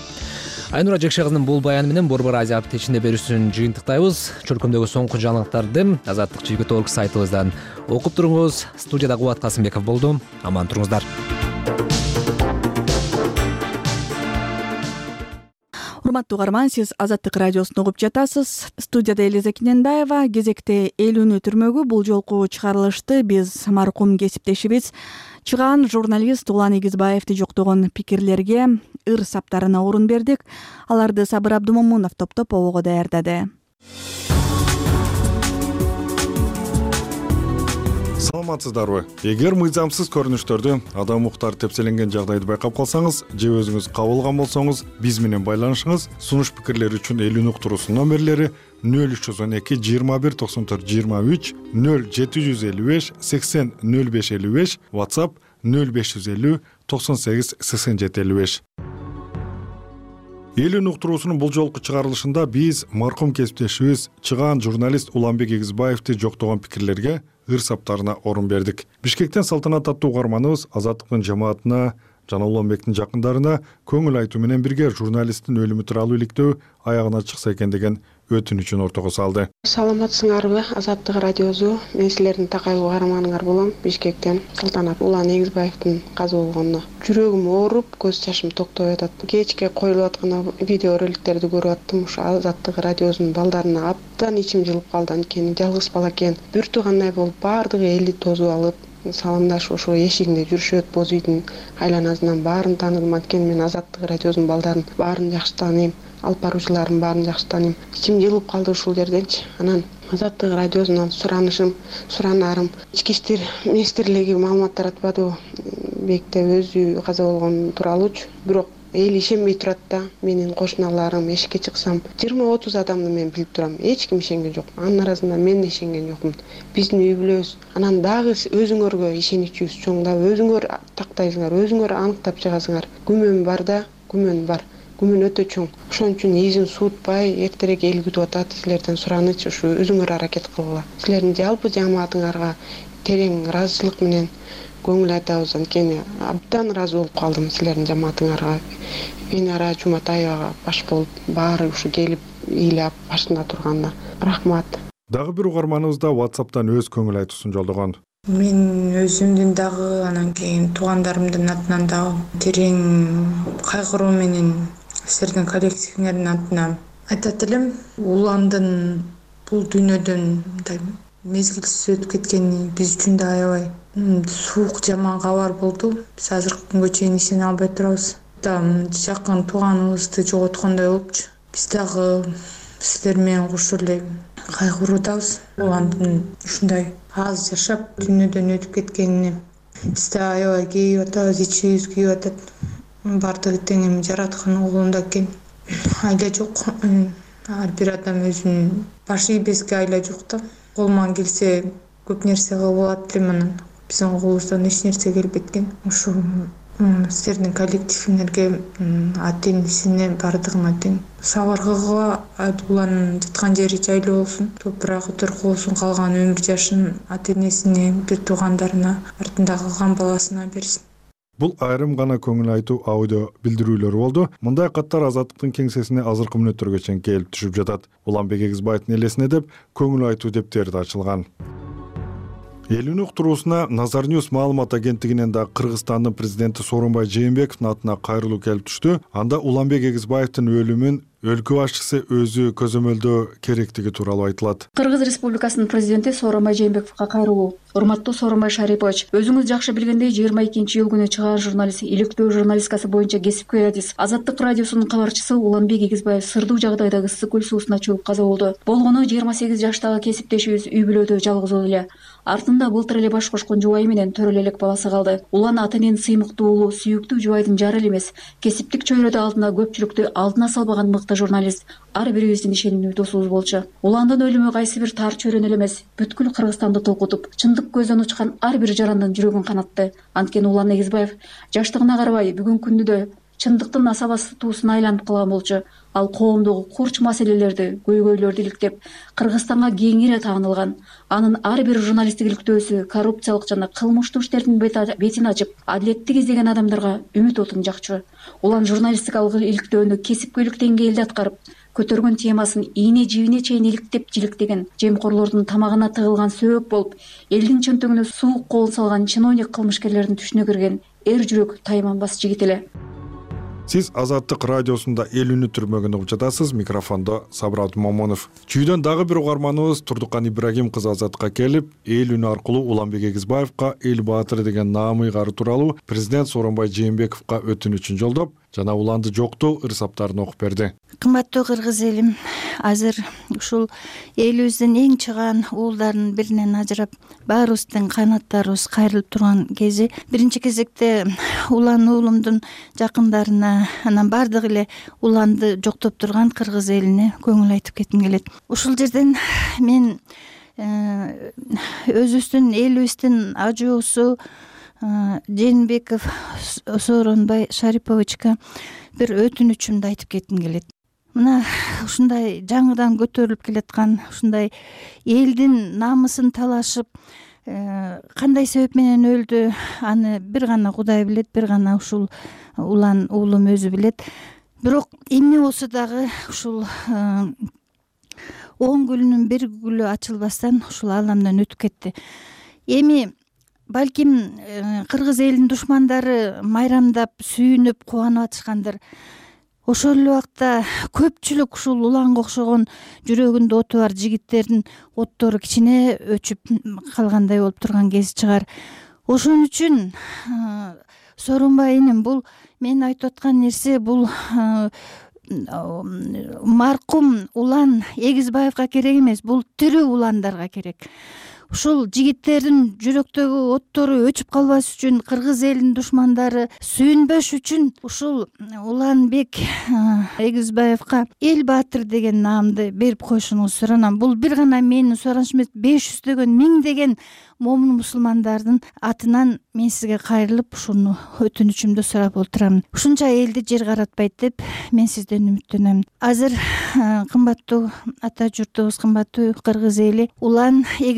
Айнура Жекше кызынын бул баяны менен Борбор Азия аптечинде берүүсүн жыйынтыктайбыз. Чөлкөмдөгү соңку жаңылыктарды Азаттык Чийгит орг сайтыбыздан окуп туруңуз. Студияда Кубат Касымбеков болду. Аман туруңуздар. Урматтуу угарман, сиз Азаттык радиосун угуп жатасыз. Студияда Элиза Кененбаева. Кезекте эл үнү түрмөгү бул жолку чыгарылышты биз маркум кесиптешибиз чыган журналист Улан Эгизбаевди жоктогон пикирлерге, ыр саптарына орун бердик. Аларды Сабыр Абдумомунов топтоп обого даярдады. Саламатсыздарбы? Эгер мыйзамсыз көрүнүштөрдү, адам укуктары тепселенген жагдайды байкап калсаңыз же өзүңүз кабылган болсоңуз, биз менен байланышыңыз. Сунуш пикирлер үчүн эл үнү уктуруусунун номерлери нөл үч жүз он эки жыйырма бир токсон төрт жыйырма үч, нөл жети жүз элүү беш сексен нөл беш элүү беш, WhatsApp нөл беш жүз элүү токсон сегиз сексен жети элүү беш. Эл үнү уктуруусунун бул жолку чыгарылышында биз маркум кесиптешибиз чыган журналист Уланбек Эгизбаевди жоктогон пикирлерге, ыр саптарына орун бердик. Бишкектен салтанат аттуу угарманыбыз Азаттыктын жамаатына жана Уланбектин жакындарына көңүл айтуу менен бирге журналисттин өлүмү тууралуу иликтөө аягына чыкса экен деген өтүнүчүн ортого салды. Саламатсыңарбы? Азаттык радиосу, мен силердин такай угарманыңар болом. Бишкектен Салтанат Улан Эгизбаевдин каза болгонуна жүрөгүм ооруп, көз жашым токтобой атат. Кечке коюлуп аткан видео роликтерди көрүп аттым. Ушу Азаттык радиосунун балдарына абдан ичим жылып калды. Анткени жалгыз бала экен. Бир туугандай болуп, баардыгы элди тосуп алып, саламдашып ошо эшигинде жүрүшөт. Боз үйдүн айланасынан баарын тааныдым. Анткени мен Азаттык радиосунун балдарын баарын жакшы тааныйм. Алып баруучуларын баарын жакшы тааныйм. Ичим жылып калды ушул жерденчи. Анан Азаттык радиосунан суранышым, суранарым. Ички иштер министрлиги маалымат таратпады. Бекте өзү каза болгон тууралуучу. Бирок эл ишенбей турат да. Менин кошуналарым эшикке чыксам, жыйырма отуз адамды мен билип турам. Эч ким ишенген жок. Анын арасында мен да ишенген жокмун. Биздин үй бүлөбүз. Анан дагы өзүңөргө ишеничүүбүз чоң да. Өзүңөр тактайсыңар, өзүңөр аныктап чыгасыңар. Күмөн бар да, күмөн бар. Күмөн өтө чоң. Ошон үчүн изин суутпай, эртерээк эл күтүп атат. Силерден сураныч ушу өзүңөр аракет кылгыла. Силердин жалпы жамаатыңарга терең ыраазычылык менен көңүл айтабыз. Анткени абдан ыраазы болуп калдым силердин жамаатыңарга. Гүлнара Жуматаевага баш болуп, баары ушу келип ыйлап башында турганына рахмат. Дагы бир угарманыбыз да WhatsApp'тан өз көңүл айтуусун жолдогон. Мен өзүмдүн дагы, анан кийин туугандарымдын атынан дагы терең кайгыруу менен сиздердин коллективиңердин атынан айтат элем. Уландын бул дүйнөдөн мындай мезгилсиз өтүп кеткени биз үчүн да аябай суук жаман кабар болду. Биз азыркы күнгө чейин ишене албай турабыз. Жакын тууганыбызды жоготкондой болупчу. Биз дагы сиздер менен кошо эле кайгыруудабыз. Уландын ушундай аз жашап дүйнөдөн өтүп кеткенине биз да аябай кейип атабыз, ичибиз күйүп атат. Бардыгы тең эми жараткан колунда экен. Айла жок. Ар бир адам өзүнүн баш ийбеске айла жок да. Колуман келсе көп нерсе кылып алат элем, анан биздин колубуздан эч нерсе келбейт экен. Ушу сиздердин коллективиңерге ата энесине бардыгына тең сабыр кылгыла, уланын жаткан жери жайлуу болсун, топурагы төркү болсун, калган өмүр жашын ата энесине, бир туугандарына, артында калган баласына берсин. Бул айрым гана көңүл айтуу аудио билдирүүлөр болду. Мындай каттар Азаттыктын кеңсесине азыркы мүнөттөргө чейин келип түшүп жатат. Уланбек Эгизбаевдин элесине деп көңүл айтуу дептери да ачылган. Элүүнү уктуруусуна Nazar News маалымат агенттигинен да Кыргызстандын президенти Сооронбай Жээнбековдун атына кайрылуу келип түштү. Анда Уланбек Эгизбаевдин өлүмүн өлкө башчысы өзү көзөмөлдөө керектиги тууралуу айтылат. Кыргыз Республикасынын президенти Сооронбай Жээнбековго кайрылуу. Урматтуу Сооронбай Шарипович, өзүңүз жакшы билгендей жыйырма экинчи июль күнү чыган журналист, иликтөө журналистикасы боюнча кесипкөй адис, Азаттык радиосунун кабарчысы Уланбек Эгизбаев сырдуу жагдайдагы ысык көл суусуна чөгүп каза болду. Болгону жыйырма сегиз жаштагы кесиптешибиз үй бүлөдө жалгыз болду эле. Артында былтыр эле баш кошкон жубайы менен төрөлө элек баласы калды. Улан атынын сыймыктуу уулу, сүйүктүү жубайдын жары эле эмес, кесиптик чөйрөдө алдына көпчүлүктү алдына салбаган мыкты журналист, ар бирибиздин ишенимдүү досубуз болчу. Уландын өлүмү кайсы бир тар чөйрөнү эле эмес, бүткүл Кыргызстанды толкутуп, чындык көздөн учкан ар бир жарандын жүрөгүн канатты. Анткени Улан Эгизбаев жаштыгына карабай бүгүнкү күндө чындыктын асабасы туусуна айланып калган болчу. Ал коомдогу курч маселелерди, көйгөйлөрдү иликтеп, Кыргызстанга кеңири таанылган. Анын ар бир журналисттик иликтөөсү коррупциялык жана кылмыштуу иштердин бетин ачып, адилеттик издеген адамдарга үмүт отун жакчу. Улан журналистикалык иликтөөнү кесипкөйлүк деңгээлде аткарып, көтөргөн темасын ийне жибине чейин иликтеп жиликтеген, жемкорлордун тамагына тыгылган сөөк болуп, элдин чөнтөгүнө суук колун салган чиновник кылмышкерлердин түшүнө кирген эр жүрөк тайманбас жигит эле. Сиз Азаттык радиосунда элүүнү түрмөгүн угуп жатасыз. Микрофондо Сабрат Момонов. Чүйдөн дагы бир угарманыбыз Турдукан Ибрагим кызы Азаттыкка келип, элүүнү аркылуу Уланбек Эгизбаевка эл баатыры деген наам ыйгары тууралуу президент Сооронбай Жээнбековго өтүнүчүн жолдоп, жана уланды жоктоо ыр-саптарын окуп берди. Кымбаттуу кыргыз элим, азыр ушул элибиздин эң чыгаан уулдарынын биринен ажырап, баарыбыздын канаттарыбыз кайрылып турган кези, биринчи кезекте Улан уулумдун жакындарына, анан бардык эле Уланды жоктоп турган кыргыз элине көңүл айтып кетким келет. Ушул жерден мен өзүбүздүн элибиздин ажоосу Жээнбеков Сооронбай Шариповичке бир өтүнүчүмдү айтып кетким келет. Мына ушундай жаңыдан көтөрүлүп келаткан, ушундай элдин намысын талашып, кандай себеп менен өлдү, аны бир гана Кудай билет, бир гана ушул Улан уулум өзү билет. Бирок эмне болсо дагы ушул он гүлүнүн бир гүлү ачылбастан ушул ааламдан өтүп кетти. Эми балким кыргыз элинин душмандары майрамдап, сүйүнүп, кубанып атышкандыр. Ошол эле убакта көпчүлүк ушул Уланга окшогон жүрөгүндө оту бар жигиттердин оттору кичине өчүп калгандай болуп турган кез чыгар. Ошон үчүн Сооронбай иним, бул мен айтып аткан нерсе, бул маркум Улан Эгизбаевга керек эмес, бул тирүү уландарга керек. Ушул жигиттердин жүрөктөгү оттору өчүп калбаш үчүн, кыргыз элинин душмандары сүйүнбөш үчүн ушул Уланбек Эгизбаевга эл баатыр деген наамды берип коюшуңузду суранам. Бул бир гана менин суранышым эмес, беш жүздөгөн, миңдеген момун мусулмандардын атынан мен сизге кайрылып ушуну өтүнүчүмдү сурап отурам. Ушунча элди жер каратпайт деп мен сизден үмүттөнөм. Азыр кымбаттуу ата журтубуз, кымбаттуу кыргыз эли, Улан Эгизбаевга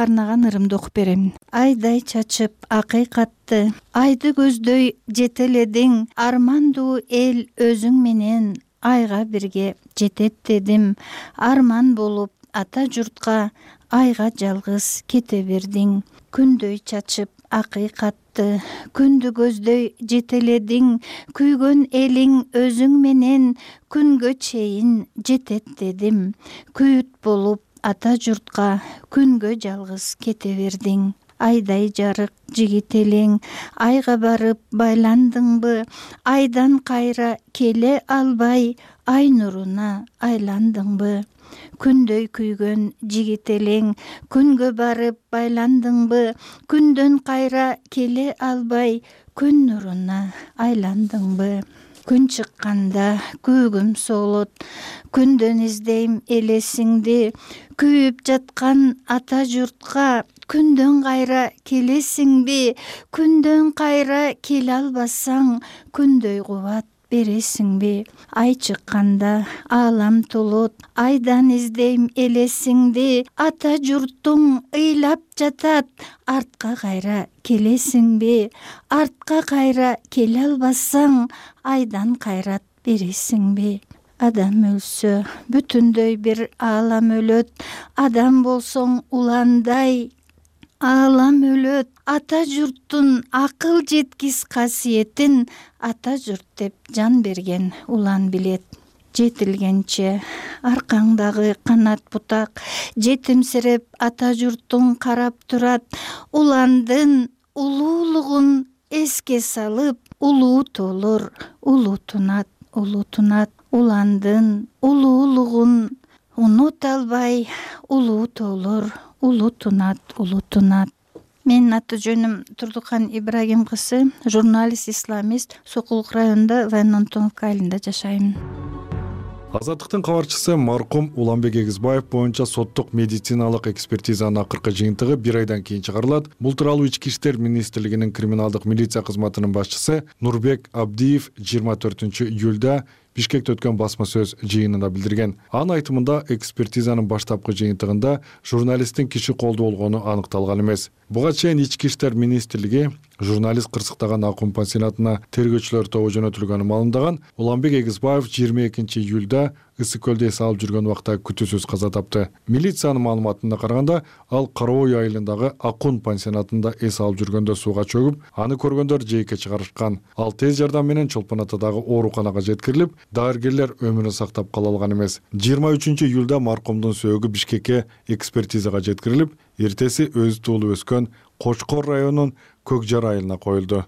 карнаган ырымды окуп берем. Айдай чачып акыйкатты, айды көздөй жетеледиң, армандуу эл өзүң менен айга бирге жетет дедим. Арман болуп ата журтка, айга жалгыз кете бердиң. Күндөй чачып акыйкатты, күндү көздөй жетеледиң, күйгөн элиң өзүң менен күнгө чейин жетет дедим. Күйүт болуп ата журтка, күнгө жалгыз кете бердиң. Айдай жарык жигит элең, айга барып байландыңбы? Айдан кайра келе албай, ай нуруна айландыңбы? Күндөй күйгөн жигит элең, күнгө барып байландыңбы? Күндөн кайра келе албай, күн нуруна айландыңбы? Күн чыкканда көгүм солот, күндөн издейм элесиңди. Күйүп жаткан ата журтка, күндөн кайра келесиңби? Күндөн кайра келе албасаң, күндөй кубат бересиңби? Ай чыкканда аалам толот, айдан издейм элесиңди. Ата журтуң ыйлап жатат, артка кайра келесиңби? Артка кайра келе албасаң, айдан кайрат бересиңби? Адам өлсө бүтүндөй бир аалам өлөт, адам болсоң уландай аалам өлөт. Ата журттун акыл жеткис касиетин ата журт деп жан берген улан билет. Жетилгенче аркаңдагы канат бутак, жетимсиреп ата журтуң карап турат. Уландын улуулугун эске салып, улуу толор, улуу тунат, улуу тунат. Уландын улуулугун унута албай, улуу толор, улуу тунат, улуу тунат. Менин аты жөнүм Турдукан Ибрагим кызы, журналист, исламист, Сокулук районунда Вайнонтоновка айылында жашайм. Азаттыктын кабарчысы маркум Уланбек Эгизбаев боюнча соттук медициналык экспертизанын акыркы жыйынтыгы бир айдан кийин чыгарылат. Бул тууралуу Ички иштер министрлигинин криминалдык милиция кызматынын башчысы Нурбек Абдиев жыйырма төртүнчү июлда Бишкекте өткөн басма сөз жыйынында билдирген. Анын айтымында экспертизанын баштапкы жыйынтыгында журналисттин киши колдуу болгону аныкталган эмес. Буга чейин Ички иштер министрлиги журналист кырсыктаган Акун пансионатына тергөөчүлөр тобу жөнөтүлгөнүн маалымдаган. Уланбек Эгизбаев жыйырма экинчи июлда Ысык көлдө эс алып жүргөн убакта күтүүсүз каза тапты. Милициянын маалыматына караганда, ал Караой айылындагы Акун пансионатында эс алып жүргөндө сууга чөгүп, аны көргөндөр жээкке чыгарышкан. Ал тез жардам менен Чолпон атадагы ооруканага жеткирилип, дарыгерлер өмүрүн сактап кала алган эмес. жыйырма үчүнчү июлда маркумдун сөөгү Бишкекке экспертизага жеткирилип, эртеси өзү туулуп өскөн Кочкор районунун Көк Жар айылына коюлду.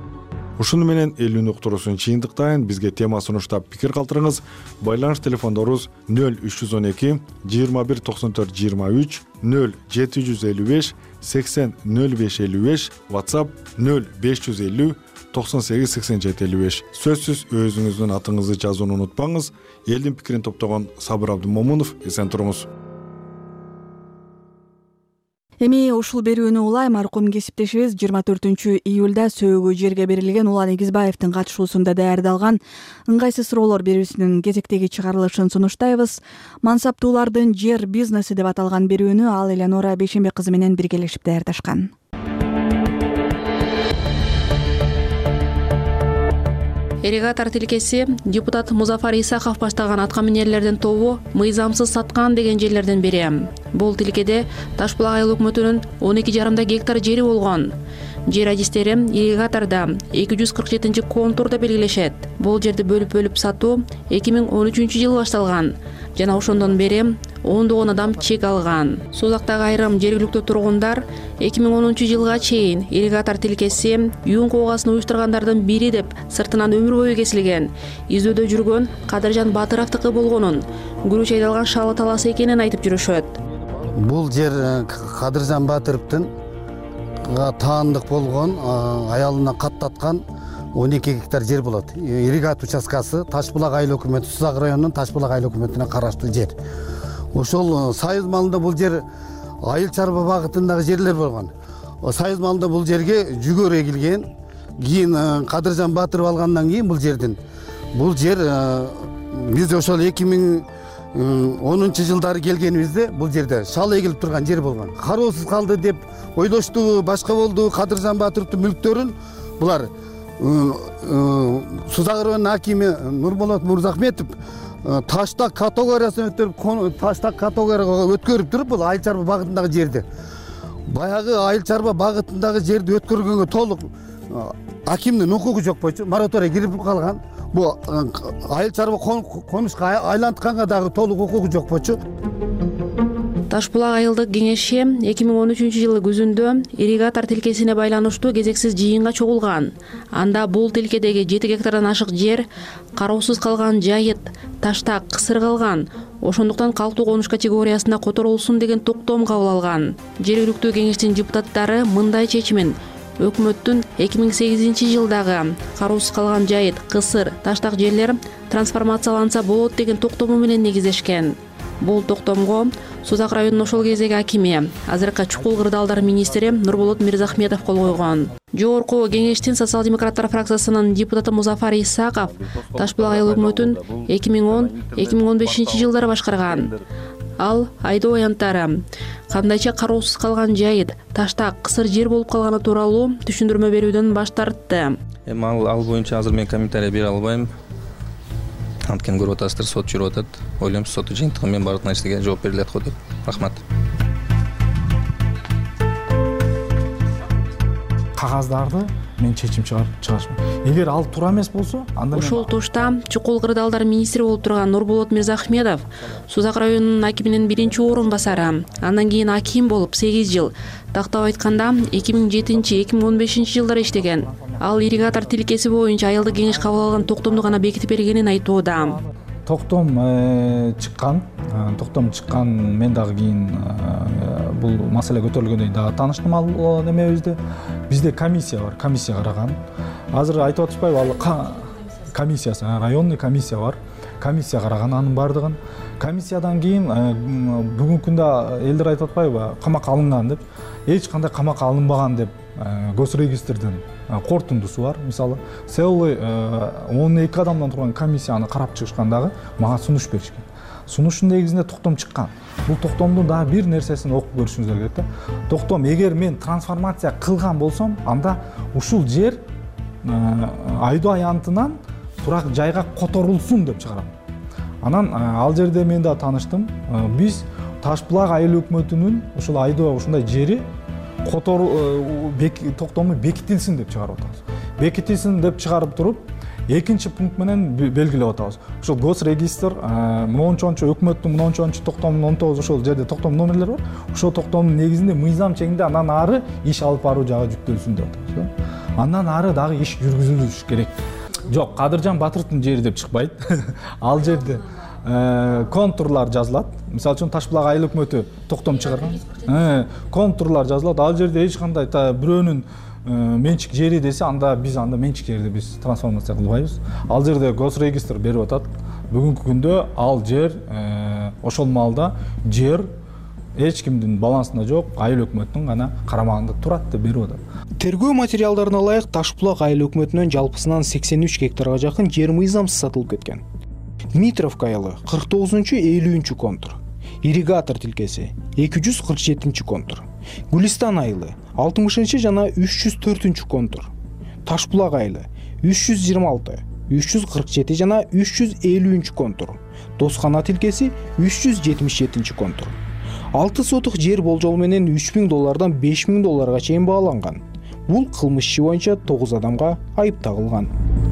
Ушуну менен элүүнү уктуруусун чыйынтыктайын. Бизге тема сунуштап пикир калтырыңыз. Байланыш телефондорубуз нөл үч жүз он эки жыйырма бир токсон төрт жыйырма үч, нөл жети жүз элүү беш сексен нөл беш элүү беш, WhatsApp нөл беш жүз элүү токсон сегиз сексен жети элүү беш. Сөзсүз өзүңүздүн атыңызды жазууну унутпаңыз. Элдин пикирин топтогон Сабыр Абдымомунов, эсен туруңуз. Эми ушул берүүнү улай маркум кесиптешибиз жыйырма төртүнчү июлда сөөгү жерге берилген Улан Эгизбаевдин катышуусунда даярдалган ыңгайсыз суроолор берүүсүнүн кезектеги чыгарылышын сунуштайбыз. Мансаптуулардын жер бизнеси деп аталган берүүнү ал Элеонора Бейшембек кызы менен биргелешип даярдашкан. Ирригатор тилкеси депутат Музафар Исахов баштаган аткаминерлердин тобу мыйзамсыз саткан деген жерлерден бири. Бул тилкеде Таш булак айыл өкмөтүнүн он эки жарымда гектар жери болгон. Жер адистери ирригаторда эки жүз кырк жетинчи контурда белгилешет. Бул жерди бөлүп-бөлүп сатуу эки миң он үчүнчү жылы башталган жана ошондон бери ондогон адам чек алган. Сузактагы айрым жергиликтүү тургундар эки миң онунчу жылга чейин ирригатор тилкеси юун куугасын уюштургандардын бири деп сыртынан өмүр бою кесилген. Издөөдө жүргөн Кадыржан Батыровдуку болгонун, күрүч айдалган шалы таласы экенин айтып жүрүшөт. Бул жер Кадыржан Батыровдун таандык болгон, аялына каттаткан он эки гектар жер болот. Ирригат участкасы Таш булак айыл өкмөтү, Сузак районунун Таш булак айыл өкмөтүнө караштуу жер. Ошол Союз малында бул жер айыл чарба багытындагы жерлер болгон. Союз малында бул жерге жүгөр эгилген. Кийин Кадыржан Батыров алгандан кийин бул жердин бул жер биз ошол эки миң онунчу жылдары келгенибизде бул жерде шал эгилип турган жер болгон. Кароосуз калды деп ойлошту, башка болду. Кадыржан Батыровдун мүлктөрүн булар Сузак районунун акими Нурболот Мырзахметов таштак категориясын өткөрүп, таштак категорияга өткөрүп туруп, бул айыл чарба багытындагы жерди. Баягы айыл чарба багытындагы жерди өткөргөнгө толук акимдин укугу жок болчу, мораторий кирип калган. Бул айыл чарба конушка айлантканга дагы толук укугу жок болчу. Таш булак айылдык кеңеши эки миң он үчүнчү жылы күзүндө ирригатор тилкесине байланыштуу кезексиз жыйынга чогулган. Анда бул тилкедеги жети гектардан ашык жер кароосуз калган жайыт, таштак, кысыр калган. Ошондуктан калктуу конуш категориясына которулсун деген токтом кабыл алган. Жергиликтүү кеңештин депутаттары мындай чечимин өкмөттүн эки миң сегизинчи жылдагы кароосуз калган жайыт, кысыр, таштак жерлер трансформацияланса болот деген токтому менен негиздешкен. Бул токтомго Сузак районунун ошол кездеги акими, азыркы чукул кырдаалдар министри Нурболот Мирзахметов кол койгон. Жогорку кеңештин социал-демократтар фракциясынын депутаты Музафар Исаков Таш булак айыл өкмөтүн эки миң он — эки миң он бешинчи жылдары башкарган. Ал айдоо аянттары кандайча кароосуз калган жайыт, таштак, кысыр жер болуп калганы тууралуу түшүндүрмө берүүдөн баш тартты. Эми ал боюнча азыр мен комментарий бере албайм. Анткени көрүп атасыздар, сот жүрүп атат. Ойлойм, соттун жыйынтыгы менен бардык нерсеге жооп берилет го деп. Рахмат. Кагаздарды мен чечим чыгарышмын. Эгер ал туура эмес болсо, анда ошол тушта чукул кырдаалдар министри болуп турган Нурболот Мирзахметов Сузак районунун акиминин биринчи орун басары, андан кийин аким болуп сегиз жыл, тактап айтканда эки миң жетинчи — эки миң он бешинчи жылдары иштеген. Ал ирригатор тилкеси боюнча айылдык кеңеш кабыл алган токтомду гана бекитип бергенин айтууда. Токтом чыккан, токтом чыккан мен дагы кийин бул маселе көтөрүлгөндөн кийин дагы тааныштым ал немебизде. Бизде комиссия бар, комиссия караган. Азыр айтып атышпайбы, ал комиссиясы, районный комиссия бар. Комиссия караган анын бардыгын. Комиссиядан кийин бүгүнкү күндө элдер айтып атпайбы, камакка алынган деп. Эч кандай камакка алынбаган деп Госрегистрдин корутундусу бар. Мисалы, целый он эки адамдан турган комиссияны карап чыгышкан дагы мага сунуш беришкен. Сунуштун негизинде токтом чыккан. Бул токтомдун дагы бир нерсесин окуп көрүшүңүздөр керек да. Токтом, эгер мен трансформация кылган болсом, анда ушул жер айдоо аянтынан турак жайга которулсун деп чыгарам. Анан ал жерде мен да тааныштым. Биз Таш булак айыл өкмөтүнүн ушул айдоо ушундай жери котору токтому бекитилсин деп чыгарып атабыз. Бекитилсин деп чыгарып туруп, экинчи пункт менен белгилеп атабыз. Ушул Госрегистр мончончу өкмөттүн мончончу токтомунун он тогуз ошол жерде токтом номерлери бар. Ошол токтомдун негизинде мыйзам чегинде андан ары иш алып баруу жагы жүктөлсүн деп атабыз. Андан ары дагы иш жүргүзүлүш керек. Жок, Кадыржан Батыровдун жери деп чыкпайт. Ал жерде контурлар жазылат. Мисалы үчүн Таш булак айыл өкмөтү токтом чыгарган. Контурлар жазылат. Ал жерде эч кандай бирөөнүн менчик жери десе, анда биз анда менчик жерди биз трансформация кылбайбыз. Ал жерде Госрегистр берип атат. Бүгүнкү күндө ал жер ошол маалда жер эч кимдин балансында жок, айыл өкмөтүнүн гана карамагында турат деп берип атат. Тергөө материалдарына ылайык Таш булак айыл өкмөтүнөн жалпысынан сексен үч гектарга жакын жер мыйзамсыз сатылып кеткен. Дмитровка айылы кырк тогузунчу — элүүнчү контур. Ирригатор тилкеси эки жүз кырк жетинчи контур. Гулистан айылы алтымышынчы жана үч жүз төртүнчү контур. Таш булак айылы үч жүз жыйырма алты, үч жүз кырк жети жана үч жүз элүүнчү контур. Доскана тилкеси үч жүз жетимиш жетинчи контур. алты сотук жер болжол менен үч миң доллардан беш миң долларга чейин бааланган. Бул кылмыш иши боюнча тогуз адамга айып тагылган.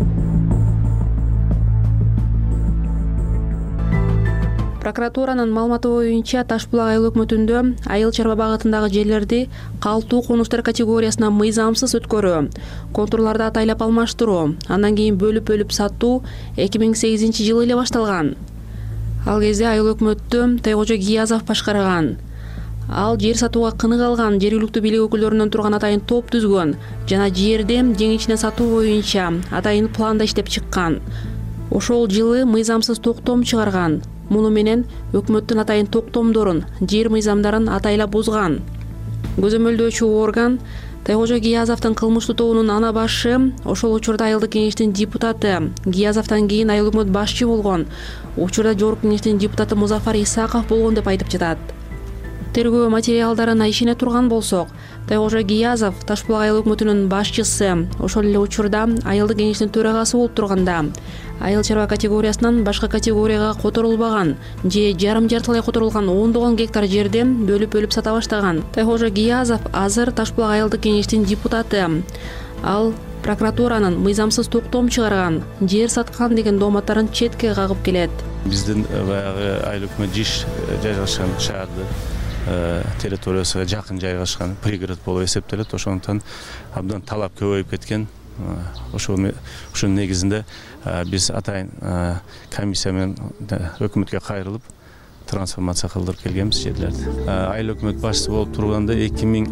Прокуратуранын маалыматы боюнча Таш булак айыл өкмөтүндө айыл чарба багытындагы жерлерди калктуу конуштар категориясына мыйзамсыз өткөрүү, контурларды атайлап алмаштыруу, андан кийин бөлүп-бөлүп сатуу эки миң сегизинчи жылы эле башталган. Ал кезде айыл өкмөттү Тойгожо Гиязов башкарган. Ал жер сатууга кынык алган жергиликтүү бийлик өкүлдөрүнөн турган атайын топ түзгөн жана жерди дең ичине сатуу боюнча атайын планда иштеп чыккан. Ошол жылы мыйзамсыз токтом чыгарган. Муну менен өкмөттүн атайын токтомдорун, жер мыйзамдарын атайлап бузган. Көзөмөлдөөчү орган Тойгожо Гиязовдун кылмыштуу тобунун ана башы ошол учурда айылдык кеңештин депутаты. Гиязовдон кийин айыл өкмөт башчы болгон. Учурда жогорку кеңештин депутаты Музафар Исаков болгон деп айтып жатат. Тергөө материалдарына ишене турган болсок, Тойгожо Гиязов Таш булак айыл өкмөтүнүн башчысы, ошол эле учурда айылдык кеңештин төрагасы болуп турганда, айыл чарба категориясынан башка категорияга которулбаган же жарым жартылай которулган ондогон гектар жерди бөлүп-бөлүп сата баштаган. Тойгожо Гиязов азыр Таш булак айылдык кеңештин депутаты. Ал прокуратуранын мыйзамсыз токтом чыгарган, жер саткан деген дооматтарын четке кагып келет. Биздин баягы айыл өкмөт жиш жайгашкан шаарды территориясына жакын жайгашкан пригород болуп эсептелет. Ошондуктан абдан талап көбөйүп кеткен. Ошонун негизинде биз атайын комиссия менен өкмөткө кайрылып трансформация кылдырып келгенбиз жерлерди. Айыл өкмөт башчысы болуп турганда эки миң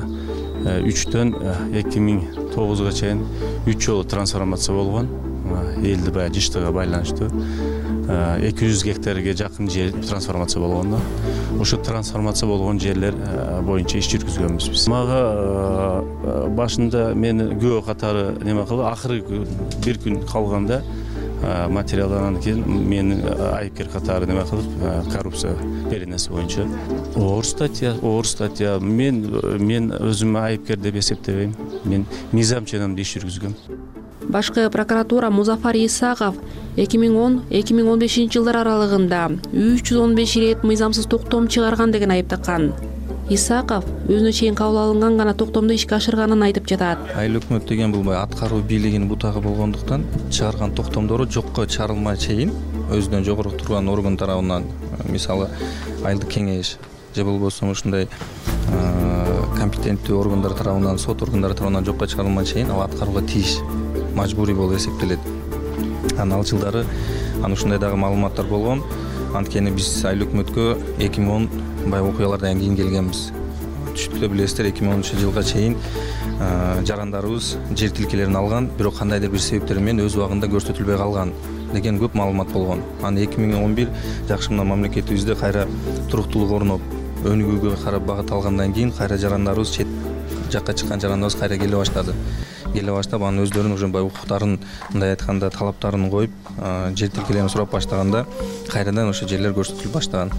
үчтөн эки миң тогузга чейин үч жолу трансформация болгон. Элди баягы жыштыгы байланыштуу эки жүз гектарга жакын жер трансформация болгон. Ошо трансформация болгон жерлер боюнча иш жүргүзгөнбүз биз. Мага башында мени күбө катары неме кылып, акыркы бир күн калганда материалдан кийин мени айыпкер катары неме кылып, коррупция беренеси боюнча оор статья, оор статья. Мен мен өзүмө айыпкер деп эсептебейм. Мен мыйзам ченемде иш жүргүзгөм. Башкы прокуратура Музафар Исаков эки миң он — эки миң он бешинчи жылдар аралыгында үч жүз он беш ирет мыйзамсыз токтом чыгарган деген айып таккан. Исаков өзүнө чейин кабыл алынган гана токтомду ишке ашырганын айтып жатат. Айыл өкмөт деген бул аткаруу бийлигинин бутагы болгондуктан чыгарган токтомдору жокко чыгарылмай чейин өзүнөн жогору турган орган тарабынан, мисалы айылдык кеңеш же болбосо ушундай компетенттүү органдар тарабынан, сот органдары тарабынан жокко чыгарылмай чейин ал аткарууга тийиш, мажбурий болуп эсептелет. Анан ал жылдары аны ушундай дагы маалыматтар болгон. Анткени биз айыл өкмөткө эки миң он бай окуялардан кийин келгенбиз. Түштүктө билесиздер, эки миң онунчу жылга чейин жарандарыбыз жер тилкелерин алган, бирок кандайдыр бир себептер менен өз убагында көрсөтүлбөй калган деген көп маалымат болгон. Аны эки миң он бир жакшы мына мамлекетибизде кайра туруктуулук орноп, өнүгүүгө карап багыт алгандан кийин кайра жарандарыбыз чет жакка чыккан жарандарыбыз кайра келе баштады. Келе баштап, анын өздөрүнүн ошондай укуктарын, мындай айтканда талаптарын коюп, жер тилкелерин сурап баштаганда кайрадан ошо жерлер көрсөтүлүп баштаган.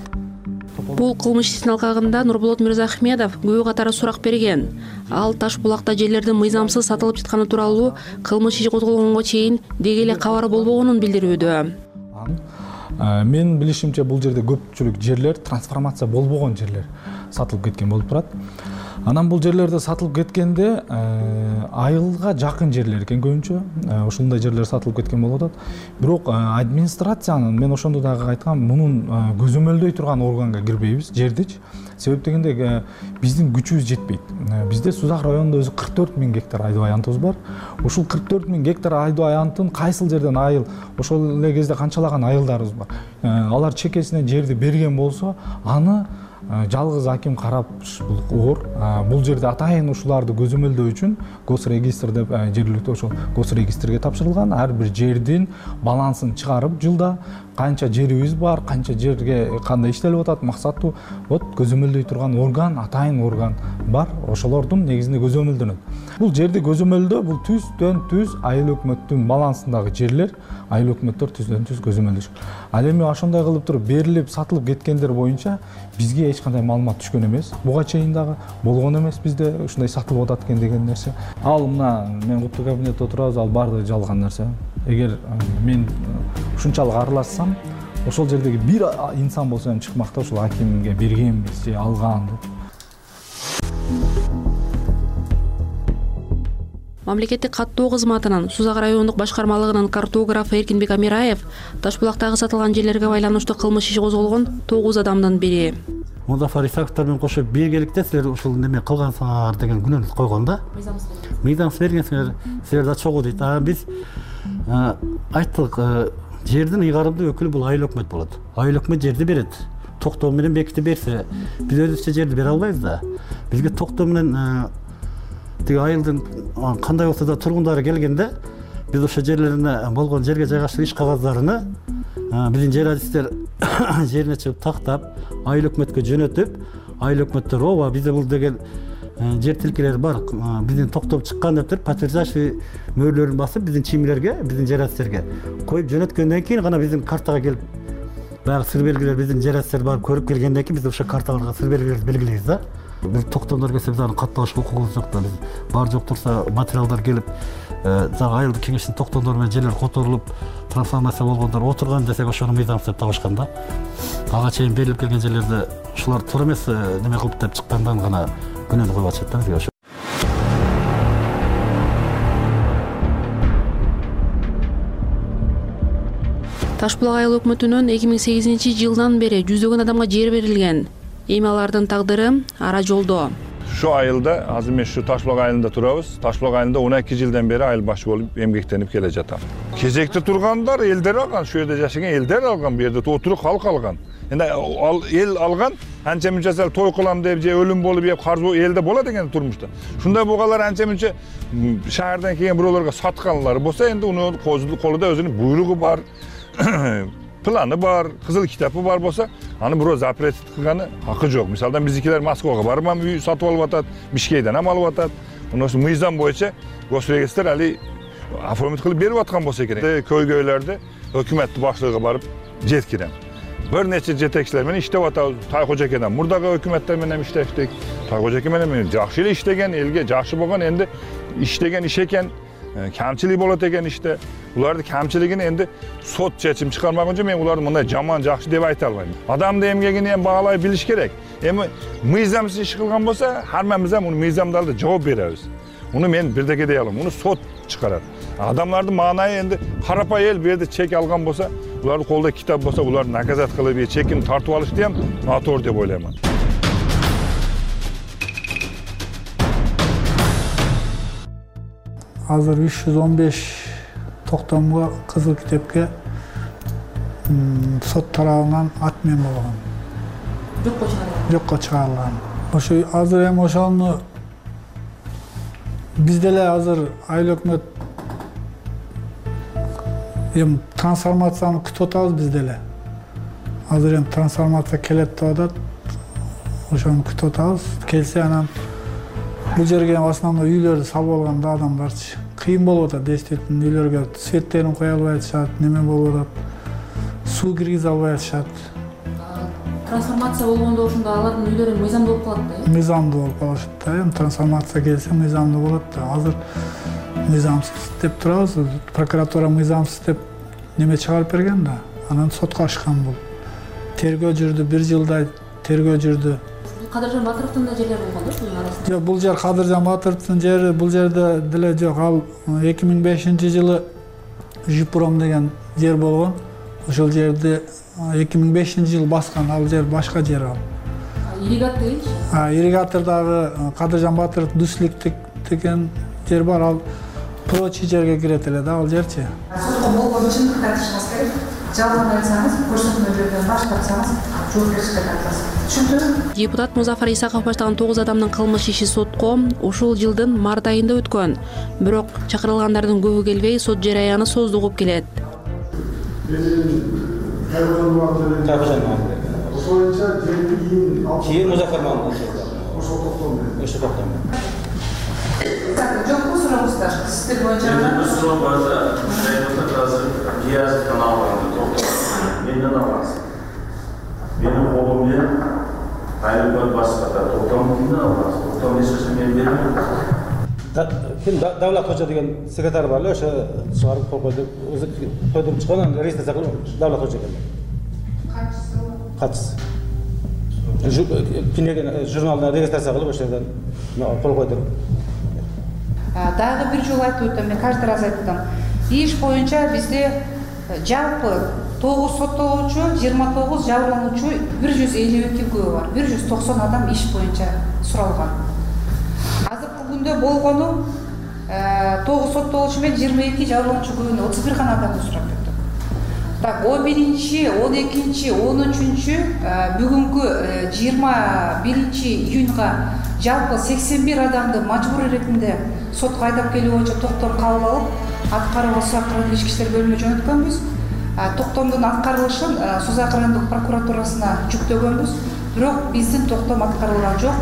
Бул кылмыш ишинин алкагында Нурболот Мырзахметов күбө катары сурак берген. Ал Таш булакта жерлердин мыйзамсыз сатылып жатканы тууралуу кылмыш иши козголгонго чейин деги эле кабары болбогонун билдирүүдө. Мен билишимче бул жерде көпчүлүк жерлер трансформация болбогон жерлер сатылып кеткен болуп турат. Анан бул жерлерде сатылып кеткенде айылга жакын жерлер экен көбүнчө. Ошондой жерлер сатылып кеткен болуп атат. Бирок администрациянын, мен ошондо дагы айткам, мунун көзөмөлдөй турган органга кирбейбиз, жердичи. Себеп дегенде биздин күчүбүз жетпейт. Бизде Сузак районунда өзү кырк төрт миң гектар айдоо аянтыбыз бар. Ушул кырк төрт миң гектар айдоо аянтын кайсыл жерден айыл, ошол эле кезде канчалаган айылдарыбыз бар. Алар чекесинен жерди берген болсо, аны жалгыз аким карап бул оор. Бул жерде атайын ушуларды көзөмөлдөө үчүн госрегистр деп жергиликтүү ошол госрегистрге тапшырылган. Ар бир жердин балансын чыгарып, жылда канча жерибиз бар, канча жерге кандай иштелип атат, максаттуу вот көзөмөлдөй турган орган, атайын орган бар. Ошолордун негизинде көзөмөлдөнөт. Бул жерди көзөмөлдөө, бул түздөн түз айыл өкмөттүн балансындагы жерлер айыл өкмөттөр түздөн түз көзөмөлдөшөт. Ал эми ошондой кылып туруп берилип, сатылып кеткендер боюнча бизге эч кандай маалымат түшкөн эмес. Буга чейин дагы болгон эмес бизде ушундай сатылып атат экен деген нерсе. Ал мына мен куттуу кабинетте отурабыз, ал баардыгы жалган нерсе. Эгер мен ушунчалык аралашсам, ошол жердеги бир инсан болсо эми чыкмакта ушул акимге бергенбиз же алган деп. Мамлекеттик каттоо кызматынын Сузак райондук башкармалыгынын картографы Эркинбек Амираев Таш булактагы сатылган жерлерге байланыштуу кылмыш иши козголгон тогуз адамдын бири. Музафар Исаковдор менен кошо биргеликте силер ушул неме кылгансыңар деген күнөөнү койгон да. Мыйзамсыз бергенсиңер, силер да чогуу дейт. А биз айттык, жердин ыйгарымдуу өкүлү бул айыл өкмөт болот. Айыл өкмөт жерди берет. Токтоо менен бекитип берсе, биз өзүбүзчө жерди бере албайбыз да. Бизге токтоо менен тиги айылдын кандай болсо да тургундары келгенде биз ошо жерлерине болгон жерге жайгаштырып иш кагаздарыны биздин жер адистер жерине чыгып тактап айыл өкмөткө жөнөтүп, айыл өкмөттөр ооба бизде бул деген жер тилкелери бар, биздин токтоп чыккан деп туруп подтверждающий мөөрлөрүн басып биздин чимилерге, биздин жер астерге коюп жөнөткөндөн кийин гана биздин картага келип баягы сыр белгилер биздин жер астерди барып көрүп келгенден кийин биз ошо карталарга сыр белгилерди белгилейбиз да. Бир токтомдор келсе биз аны катталышка укугубуз жок да. Биз бар жок турса материалдар келип жаңы айылдык кеңештин токтомдору менен жерлер которулуп трансформация болгондор отурган десек ошону мыйзамсыз деп табышкан да. Ага чейин берилип келген жерлерде ушулар туура эмес неме кылып деп чыккандан гана күнөөнү коюп атышат да бизге ошо. Таш булак айыл өкмөтүнөн эки миң сегизинчи жылдан бери жүздөгөн адамга жер берилген. Эми алардын тагдыры ара жолдо. Şu ayılda, azı men şu Taşbulak ayılında turabız. Taşbulak ayılında on iki yıldan beri ayıl başı olup emgektenip kelejatam. Кезекте тургандар элдер алган, şu жерде жашаган элдер алган, бу жерде отуруп халк алган. Эми эл алган, анча мынча сал той кылам деп же өлүм болуп же карыз элде болот экен турмушта. Шундай болгонлар анча мынча шаардан келген бирөөлөргө сатканлар болсо, энди унун колунда өзүнүн буйругу бар, планы бар, кызыл китабы бар болсо, аны бирөө запрет кылганы хакы жок. Мисалдан биздикилер Москвага бармам, үй сатып алып атат, Бишкектен ам алып атат. Ошо мыйзам боюнча госрегистр али оформить кылып берип аткан болсо керек. Көйгөйлөрдө өкмөттүн баштыгына барып жеткирем. Bir neçe жетекчилер менен иштеп атабыз. Тайкожа экенен мурдагы өкмөттөр менен иштештик. Тайкожа эке менен жакшы эле иштеген, элге жакшы болгон, энди иштеген иш экен, камчылык болот экен иште. Уларды камчылыгын энди сот чечим чыгармагынча мен уларды мындай жаман жакшы деп айта албайм. Адамды эмгегин эми баалай билиш керек. Эми мыйзамсыз иш кылган болсо, хаммамыз ham уну мыйзамдарды жооп беребиз. Уну мен бирдеке дей алам, уну сот чыгарат. Адамдардын маанайы энди карапай эл бу жерде чек алган болсо, улардын колдо китап болсо, уларды наказат кылып, чекин тартып алышты ham натуур деп ойлоймун. Азыр үч жүз он беш токтомго кызыл китепке сот тарабынан атмен болгон. Жокко чыгарылган. Жокко чыгарылган. Ошо азыр эми ошону биз деле азыр айыл өкмөт эми трансформацияны күтүп атабыз биз деле. Азыр эми трансформация келет деп атат. Ошону күтүп атабыз. Келсе анан бул жерге основной үйлөрдү салып алганда адамдарчы кыйын болуп атат, действительно үйлөргө светтерин кое албай атышат, неме болуп атат. Суу киргизе албай атышат. Трансформация болгондо ошондо алардын үйлөрү мыйзамдуу болуп калат да. Мыйзамдуу болуп калышат да. Эми трансформация келсе мыйзамдуу болот да. Азыр мыйзамсыз деп турабыз. Прокуратура мыйзамсыз деп неме чыгарып берген да. Анан сотко ашкан бул. Тергөө жүрдү, бир жылдай тергөө жүрдү. Кадыржан Батыровдун да жерлери болгон да ушунун арасында. Жок, бул жер Кадыржан Батыровдун жери, бул жерде деле жок. Ал эки миң бешинчи жылы Жипром деген жер болгон. Ошол жерди эки миң бешинчи жылы баскан, ал жер башка жер ал. Ирригатор дейчи? А, ирригатордагы Кадыржан Батыров Дуслик деген жер бар, ал прочий жерге кирет эле да, ал жерчи. Сотко болгон чындыкты айтышыңыз керек. Жалган айтсаңыз, көрсөтмөлөрдөн баш тартсаңыз, жоопкерчиликке тартасыз. Түшүндүрүм? Депутат Музафар Исаков баштаган тогуз адамдын кылмыш иши сотко ушул жылдын март айында өткөн. Бирок чакырылгандардын көбү келбей, сот жарыяны создугуп келет. Кийин Музафар Маматов. Ошол токтом. Ошол токтом. Жокпу суроосуздар? Сиздер боюнча биз суроо боюнча депутат азыр Гиязов каналында токтом. Менден алабыз. Менин колум менен айылбай башката токтом кимден алабыз? Токтом эч качан мен бермейм. Davlat Hoca деген секретар бар эле, ошо чыгарып кол койду. Өзү койдуруп чыккан, анан регистрация кылып Davlat Hoca келди. Катчысы? Катчысы. Кинеген журналда регистрация кылып ошо жерден кол койдуруп. Дагы бир жолу айтып өтөм, мен каждый раз айттым. Иш боюнча бизде жалпы тогуз соттолуучу, жыйырма тогуз жабырлануучу, бир жүз элүү эки күбө бар. бир жүз токсон адам иш боюнча суралган. Азыркы күндө болгону тогуз соттолуучу менен жыйырма эки жабырлануучу күбөнө отуз бир гана адамды сурап бердик. Так, он биринчи, он экинчи, он үчүнчү бүгүнкү жыйырма биринчи июнга жалпы сексен бир адамды мажбур иретинде сотко айдап келүү боюнча токтом кабыл алып, аткарууга Сузак райондук ички иштер бөлүмүнө жөнөткөнбүз. Токтомдун аткарылышын Сузак райондук прокуратурасына жүктөгөнбүз. Бирок биздин токтом аткарылган жок.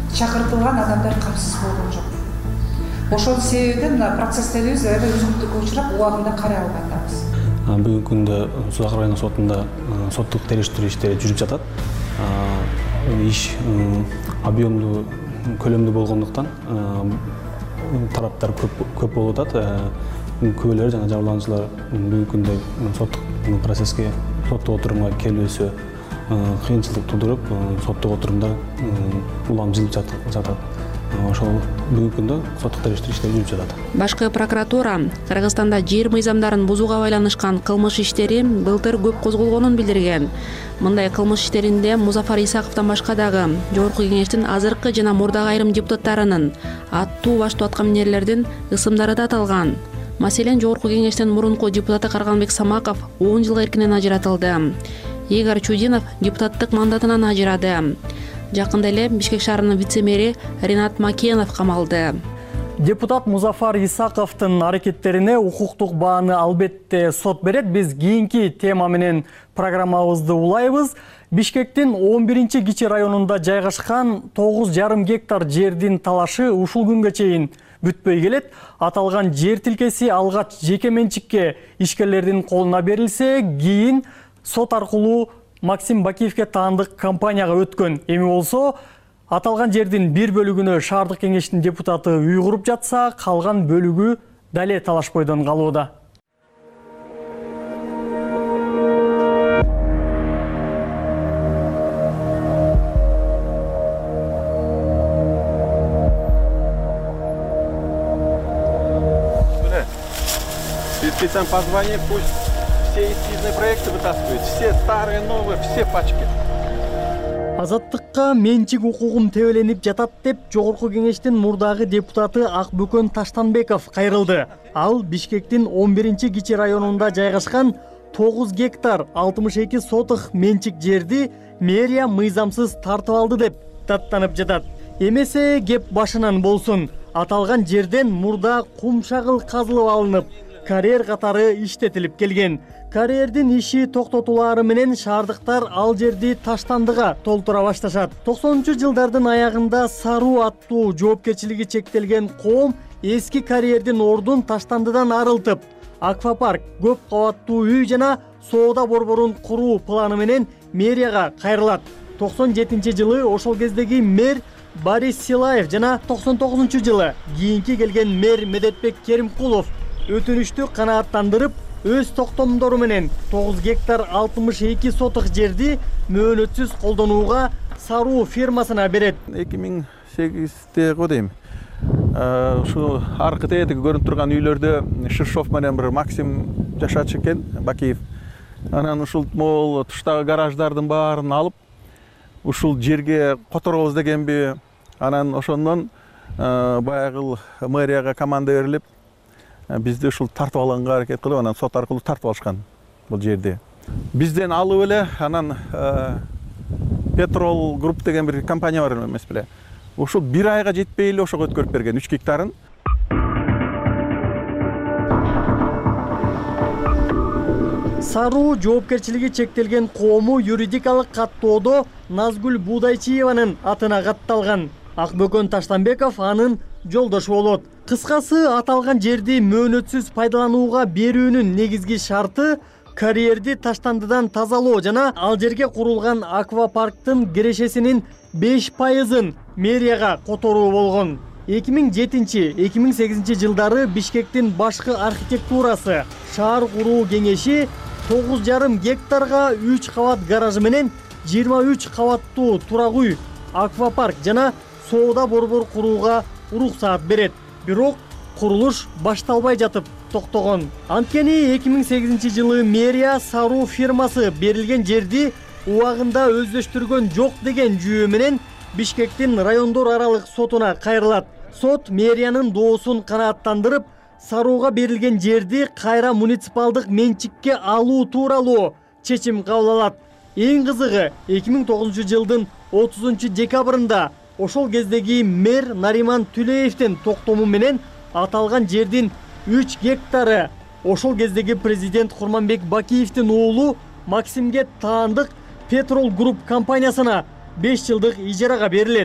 чакыртылган адамдар камсыз болгон жок. Ошол себептен мына процесстерибиз аябай үзүлүшкө учурап убагында карай албайбыз. Бүгүнкү күндө Сузак району сотунда соттук териштирүү иштери жүрүп жатат. Иш объемдуу, көлөмдүү болгондуктан тараптар көп болуп атат. Күбөлөр жана жабырлануучулар бүгүнкү күндө соттук процесске, соттук отурумга келүүсү кыйынчылык туудуруп, соттук отурумда улам жылып жатат. Ошол бүгүнкү күндө соттук териштирүү иштери жүрүп жатат. Башкы прокуратура Кыргызстанда жер мыйзамдарын бузууга байланышкан кылмыш иштери былтыр көп козголгонун билдирген. Мындай кылмыш иштеринде Музафар Исаковдон башка дагы Жогорку Кеңештин азыркы жана мурдагы айрым депутаттарынын, аттуу баштуу аткаминерлердин ысымдары да аталган. Маселен, Жогорку Кеңештин мурунку депутаты Карганбек Самаков он жылга эркинен ажыратылды. Игорь Чудинов депутаттык мандатынан ажырады. Жакында эле Бишкек шаарынын вице-мэри Ринат Макенов камалды. Депутат Музафар Исаковдун аракеттерине укуктук бааны албетте сот берет. Биз кийинки тема менен программабызды улайбыз. Бишкектин он биринчи кичи районунда жайгашкан тогуз жарым гектар жердин талашы ушул күнгө чейин бүтпөй келет. Аталган жер тилкеси алгач жеке менчикке ишкерлердин колуна берилсе, кийин сот аркылуу Максим Бакиевке таандык компанияга өткөн. Эми болсо, аталган жердин бир бөлүгүнө шаардык кеңештин депутаты үй куруп жатса, калган бөлүгү дале талаш бойдон калууда. Специально позвони, пусть все эскизные проекты вытаскивают, все старые, новые, все пачки. Азаттыкка менчик укугум тебеленип жатат деп Жогорку Кеңештин мурдагы депутаты Акбөкөн Таштанбеков кайрылды. Ал Бишкектин он биринчи кичи районунда жайгашкан тогуз гектар алтымыш эки сотых менчик жерди мэрия мыйзамсыз тартып алды деп даттанып жатат. Эмесе кеп башынан болсун. Аталган жерден мурда кум шагыл казылып алынып, карьер катары иштетилип келген. Карьердин иши токтотулары менен шаардыктар ал жерди таштандыга толтура башташат. токсонунчу жылдардын аягында Саруу аттуу жоопкерчилиги чектелген коом эски карьердин ордун таштандыдан арылтып, аквапарк, көп кабаттуу үй жана соода борборун куруу планы менен мэрияга кайрылат. токсон жетинчи жылы ошол кездеги мэр Борис Силаев жана токсон тогузунчу жылы кийинки келген мэр Медетбек Керимкулов өтүнүштү канааттандырып, өз токтомдору менен тогуз гектар алтымыш эки сотых жерди мөөнөтсүз колдонууга Саруу фирмасына берет. эки миң сегизде го дейм. Ушу аркы тээдиги көрүнүп турган үйлөрдө Ширшов менен бир Максим жашачу экен, Бакиев. Анан ушул могул туштагы гараждардын баарын алып, ушул жерге которобуз дегенби, анан ошондон баягы мэрияга команда берилип, бизди ушул тартып алганга аракет кылып, анан сот аркылуу тартып алышкан бул жерди. Бизден алып эле, анан Петрол Групп деген бир компания бар эмес беле. Ушул бир айга жетпей эле ошого өткөрүп берген үч гектарын. Саруу жоопкерчилиги чектелген коому юридикалык каттоодо Назгүл Будайчиеванын атына катталган. Акбөкөн Таштанбеков анын жолдошу болот. Кыскасы, аталган жерди мөөнөтсүз пайдаланууга берүүнүн негизги шарты карьерди таштандыдан тазалоо жана ал жерге курулган аквапарктын кирешесинин беш пайызын мэрияга которуу болгон. эки миң жетинчи — эки миң сегизинчи жылдары Бишкектин башкы архитектурасы шаар куруу кеңеши тогуз жарым гектарга үч кабат гаражы менен жыйырма үч кабаттуу турак үй, аквапарк жана соода борбор курууга уруксаат берет. Бирок курулуш башталбай жатып токтогон. Анткени эки миң сегизинчи жылы мэрия Саруу фирмасы берилген жерди убагында өздөштүргөн жок деген жүйө менен Бишкектин райондор аралык сотуна кайрылат. Сот мэриянын доосун канааттандырып, Сарууга берилген жерди кайра муниципалдык менчикке алуу тууралуу чечим кабыл алат. Эң кызыгы, эки миң тогузунчу жылдын отузунчу декабрында ошол кездеги мэр Нариман Түлеевдин токтому менен аталган жердин үч гектары ошол кездеги президент Курманбек Бакиевдин уулу Максимге таандык Петрол Групп компаниясына беш жылдык ижарага берилет.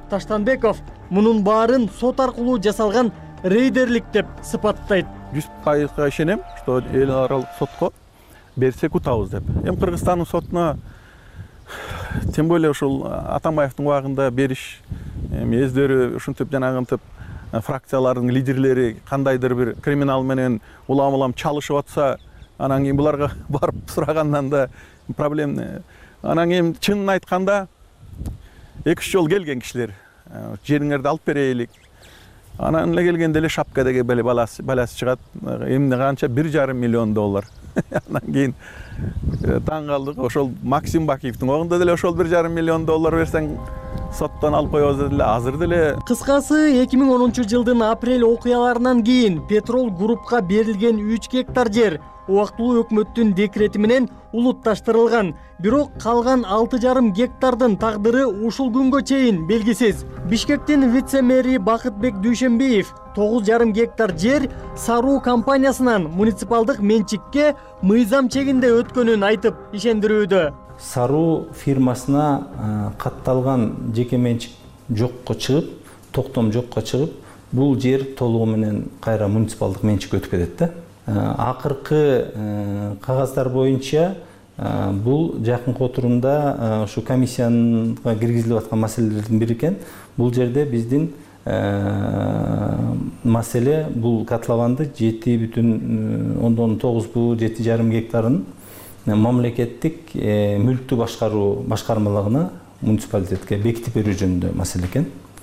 Таштанбеков мунун баарын сот аркылуу жасалган рейдерлик деп сыпаттайт. жүз пайызга ишенем, что эл аралык сотко берсек утабыз деп. Эми Кыргызстандын сотуна тем более ушул Атамбаевдин убагында бериш, эми өздөрү ушинтип жанагынтип фракциялардын лидерлери кандайдыр бир криминал менен улам улам чалышып атса, анан кийин буларга барып сурагандан да проблем. Анан кийин чынын айтканда эки үч жол келген кишилер, жериңерди алып берелик. Анан эле келгенде эле шапкадагы беле баласы баласы чыгат, эмне канча бир жарым миллион доллар. Анан кийин таң калдык. Ошол Максим Бакиевдин огунда деле ошол бир жарым миллион доллар берсең соттон алып коебуз деле, азыр деле. Кыскасы эки миң онунчу жылдын апрель окуяларынан кийин Петрол группка берилген үч гектар жер убактылуу өкмөттүн декрети менен улутташтырылган. Бирок калган алты жарым гектардын тагдыры ушул күнгө чейин белгисиз. Бишкектин вице-мэри Бакытбек Дүйшөнбиев тогуз жарым гектар жер Саруу компаниясынан муниципалдык менчикке мыйзам чегинде өткөнүн айтып ишендирүүдө. Саруу фирмасына катталган жеке менчик жокко чыгып, токтом жокко чыгып, бул жер толугу менен кайра муниципалдык менчикке өтүп кетет да. Акыркы кагаздар боюнча бул жакынкы отурумда ушу комиссияга киргизилип аткан маселелердин бири экен. Бул жерде биздин маселе бул котлованды жети бүтүн ондон тогуз бу жети жарым гектарын мамлекеттик мүлктү башкаруу башкармалыгына муниципалитетке бекитип берүү жөнүндө маселе экен.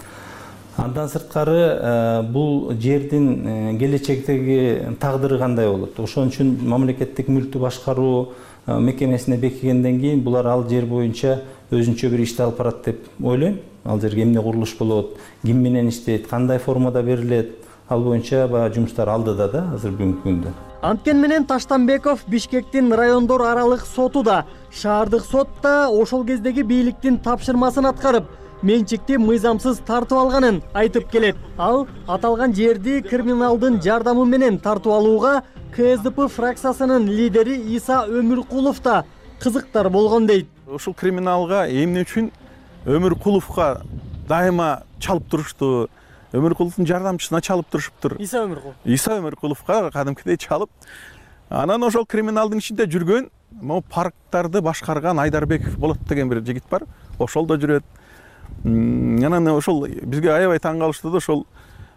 Андан сырткары бул жердин келечектеги тагдыры кандай болот? Ошон үчүн мамлекеттик мүлктү башкаруу мекемесине бекигенден кийин булар ал жер боюнча өзүнчө бир ишти алып барат деп ойлойм. Ал жерге эмне курулуш болот, ким менен иштейт, кандай формада берилет, ал боюнча баягы жумуштар алдыда да азыр бүгүнкү күндө. Анткени менен Таштанбеков Бишкектин райондор аралык соту да, шаардык сот да ошол кездеги бийликтин тапшырмасын аткарып, менчикти мыйзамсыз тартып алганын айтып келет. Ал аталган жерди криминалдын жардамы менен тартып алууга ка эс дэ пэ фракциясынын лидери Иса Өмүркулов да кызыктар болгон дейт. Ушул криминалга эмне үчүн Өмүркуловго дайыма чалып турушту, Өмүркуловдун жардамчысына чалып турушуптур. Иса Өмүркулов. Иса Өмүркуловго кадимкидей чалып, анан ошол криминалдын ичинде жүргөн, могу парктарды башкарган Айдарбеков болот деген бир жигит бар. Ошол да жүрөт. Анан ошол бизге аябай таң калышты да, ошол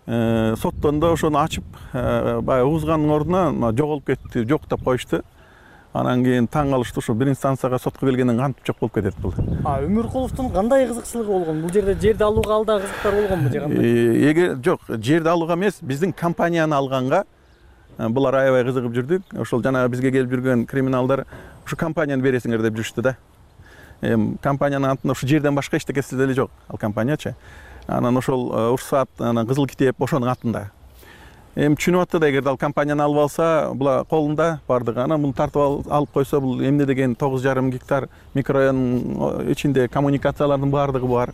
соттон да ошону ачып, баягы угузгандын ордуна жоголуп кетти, жок деп коюшту. Анан кийин таң калышты, ошо бир инстанцияга сотко келгенден кантип жок болуп кетет бул. А Өмүркуловдун кандай кызыкчылыгы болгон? Бул жерде жерди алууга алда кызыктар болгонбу же кандай? Эгер жок, жерди алууга эмес, биздин компанияны алганга булар аябай кызыгып жүрдүк. Ошол жанагы бизге келип жүргөн криминалдар ушу компанияны бересиңер деп жүрүштү да. Эми компаниянын антында ушу жерден башка эчтекеси деле жок. Ал компаниячы. Анан ошол уруксат, анан кызыл китеп ошонун атында. Эми түшүнүп атты да, эгер ал компанияны алып алса, була колунда бардыгы. Анан муну тартып алып койсо, бул эмне деген тогуз жарым гектар микрорайондун ичинде коммуникациялардын бардыгы бар.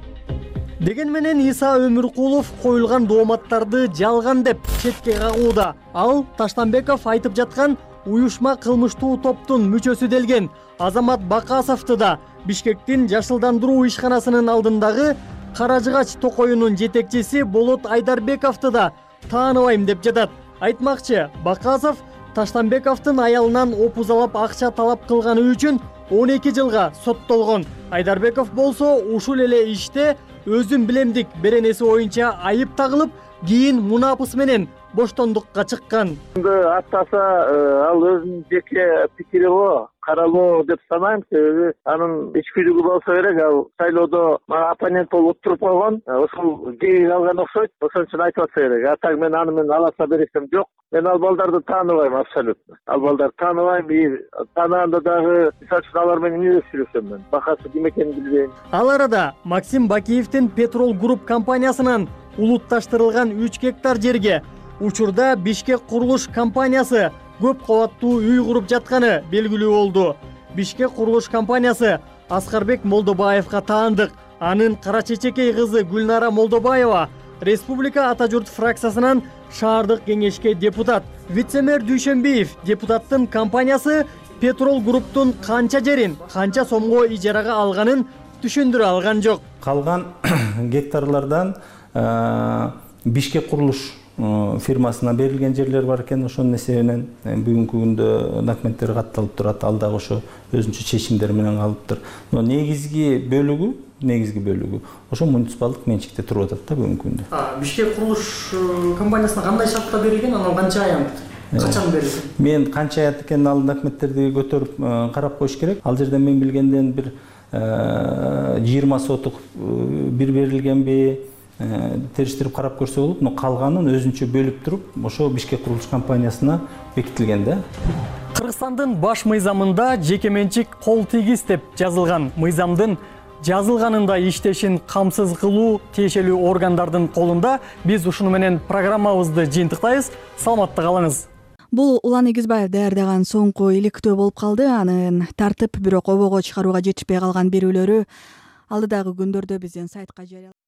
Деген менен Иса Өмүркулов коюлган дооматтарды жалган деп четке кагууда. Ал Таштанбеков айтып жаткан уюшма кылмыштуу топтун мүчөсү делген Азамат Бакасовду да Бишкектин жашылдандыруу ишканасынын алдындагы Каражыгач токоюнун жетекчиси Болот Айдарбековду да тааныбайм деп жатат. Айтмакчы, Бакасов Таштанбековдун аялынан опузалап акча талап кылганы үчүн он эки жылга соттолгон. Айдарбеков болсо ушул эле иште өзүн билемдик беренеси боюнча айып тагылып, кийин мунапыс менен боштондукка чыккан. Аттаса ал өзүнүн жеке пикири го, каралоо деп санайм. Себеби анын ичкүлүгү болсо керек. Ал шайлоодо мага оппонент болуп туруп койгон. Ошол жеги алган окшойт. Ошон үчүн айтып атса керек. А так мен аны менен аласа бересем жок. Мен ал балдарды тааныбайм абсолютно. Ал балдарды тааныбайм. Таанаганда дагы мисалы үчүн алар менен эмне сүйлөшөм мен? Бакасы ким экенин билбейм. Ал арада Максим Бакиевдин Петрол Групп компаниясынан улутташтырылган үч гектар жерге учурда Бишкек курулуш компаниясы көп кабаттуу үй куруп жатканы белгилүү болду. Бишкек курулуш компаниясы Аскарбек Молдобаевга таандык. Анын кара чечекей кызы Гүлнара Молдобаева Республика Ата журт фракциясынан шаардык кеңешке депутат. Вице-мэр Дүйшөнбиев депутаттын компаниясы Петрол Групптун канча жерин, канча сомго ижарага алганын түшүндүрө алган жок. калган гектарлардан Бишкек курулуш фирмасына берилген жерлер бар экен. Ошонун эсебинен бүгүнкү күндө документтер катталып турат. Ал дагы ошо өзүнчө чечимдер менен калыптыр. Но негизги бөлүгү, негизги бөлүгү ошо муниципалдык менчикте туруп атат да бүгүнкү күндө. Бишкек курулуш компаниясына кандай шартта берилген, анан канча аянт? Качан берилген? Мен канча аят экенин ал документтерди көтөрүп карап коюш керек. Ал жерден мен билгенден бир жыйырма сотук бир берилгенби териштирип карап көрсө болот, но калганын өзүнчө бөлүп туруп, ошо Бишкек курулуш компаниясына бекитилген да. Кыргызстандын баш мыйзамында жеке менчик кол тийгиз деп жазылган. Мыйзамдын жазылганында иштешин камсыз кылуу тиешелүү органдардын колунда. Биз ушуну менен программабызды жыйынтыктайбыз. Саламатта калыңыз. Бул Улан Эгизбаев даярдаган соңку иликтөө болуп калды. Анын тартып, бирок обого чыгарууга жетишпей калган берүүлөрү алдыдагы күндөрдө биздин сайтка жарыяланат.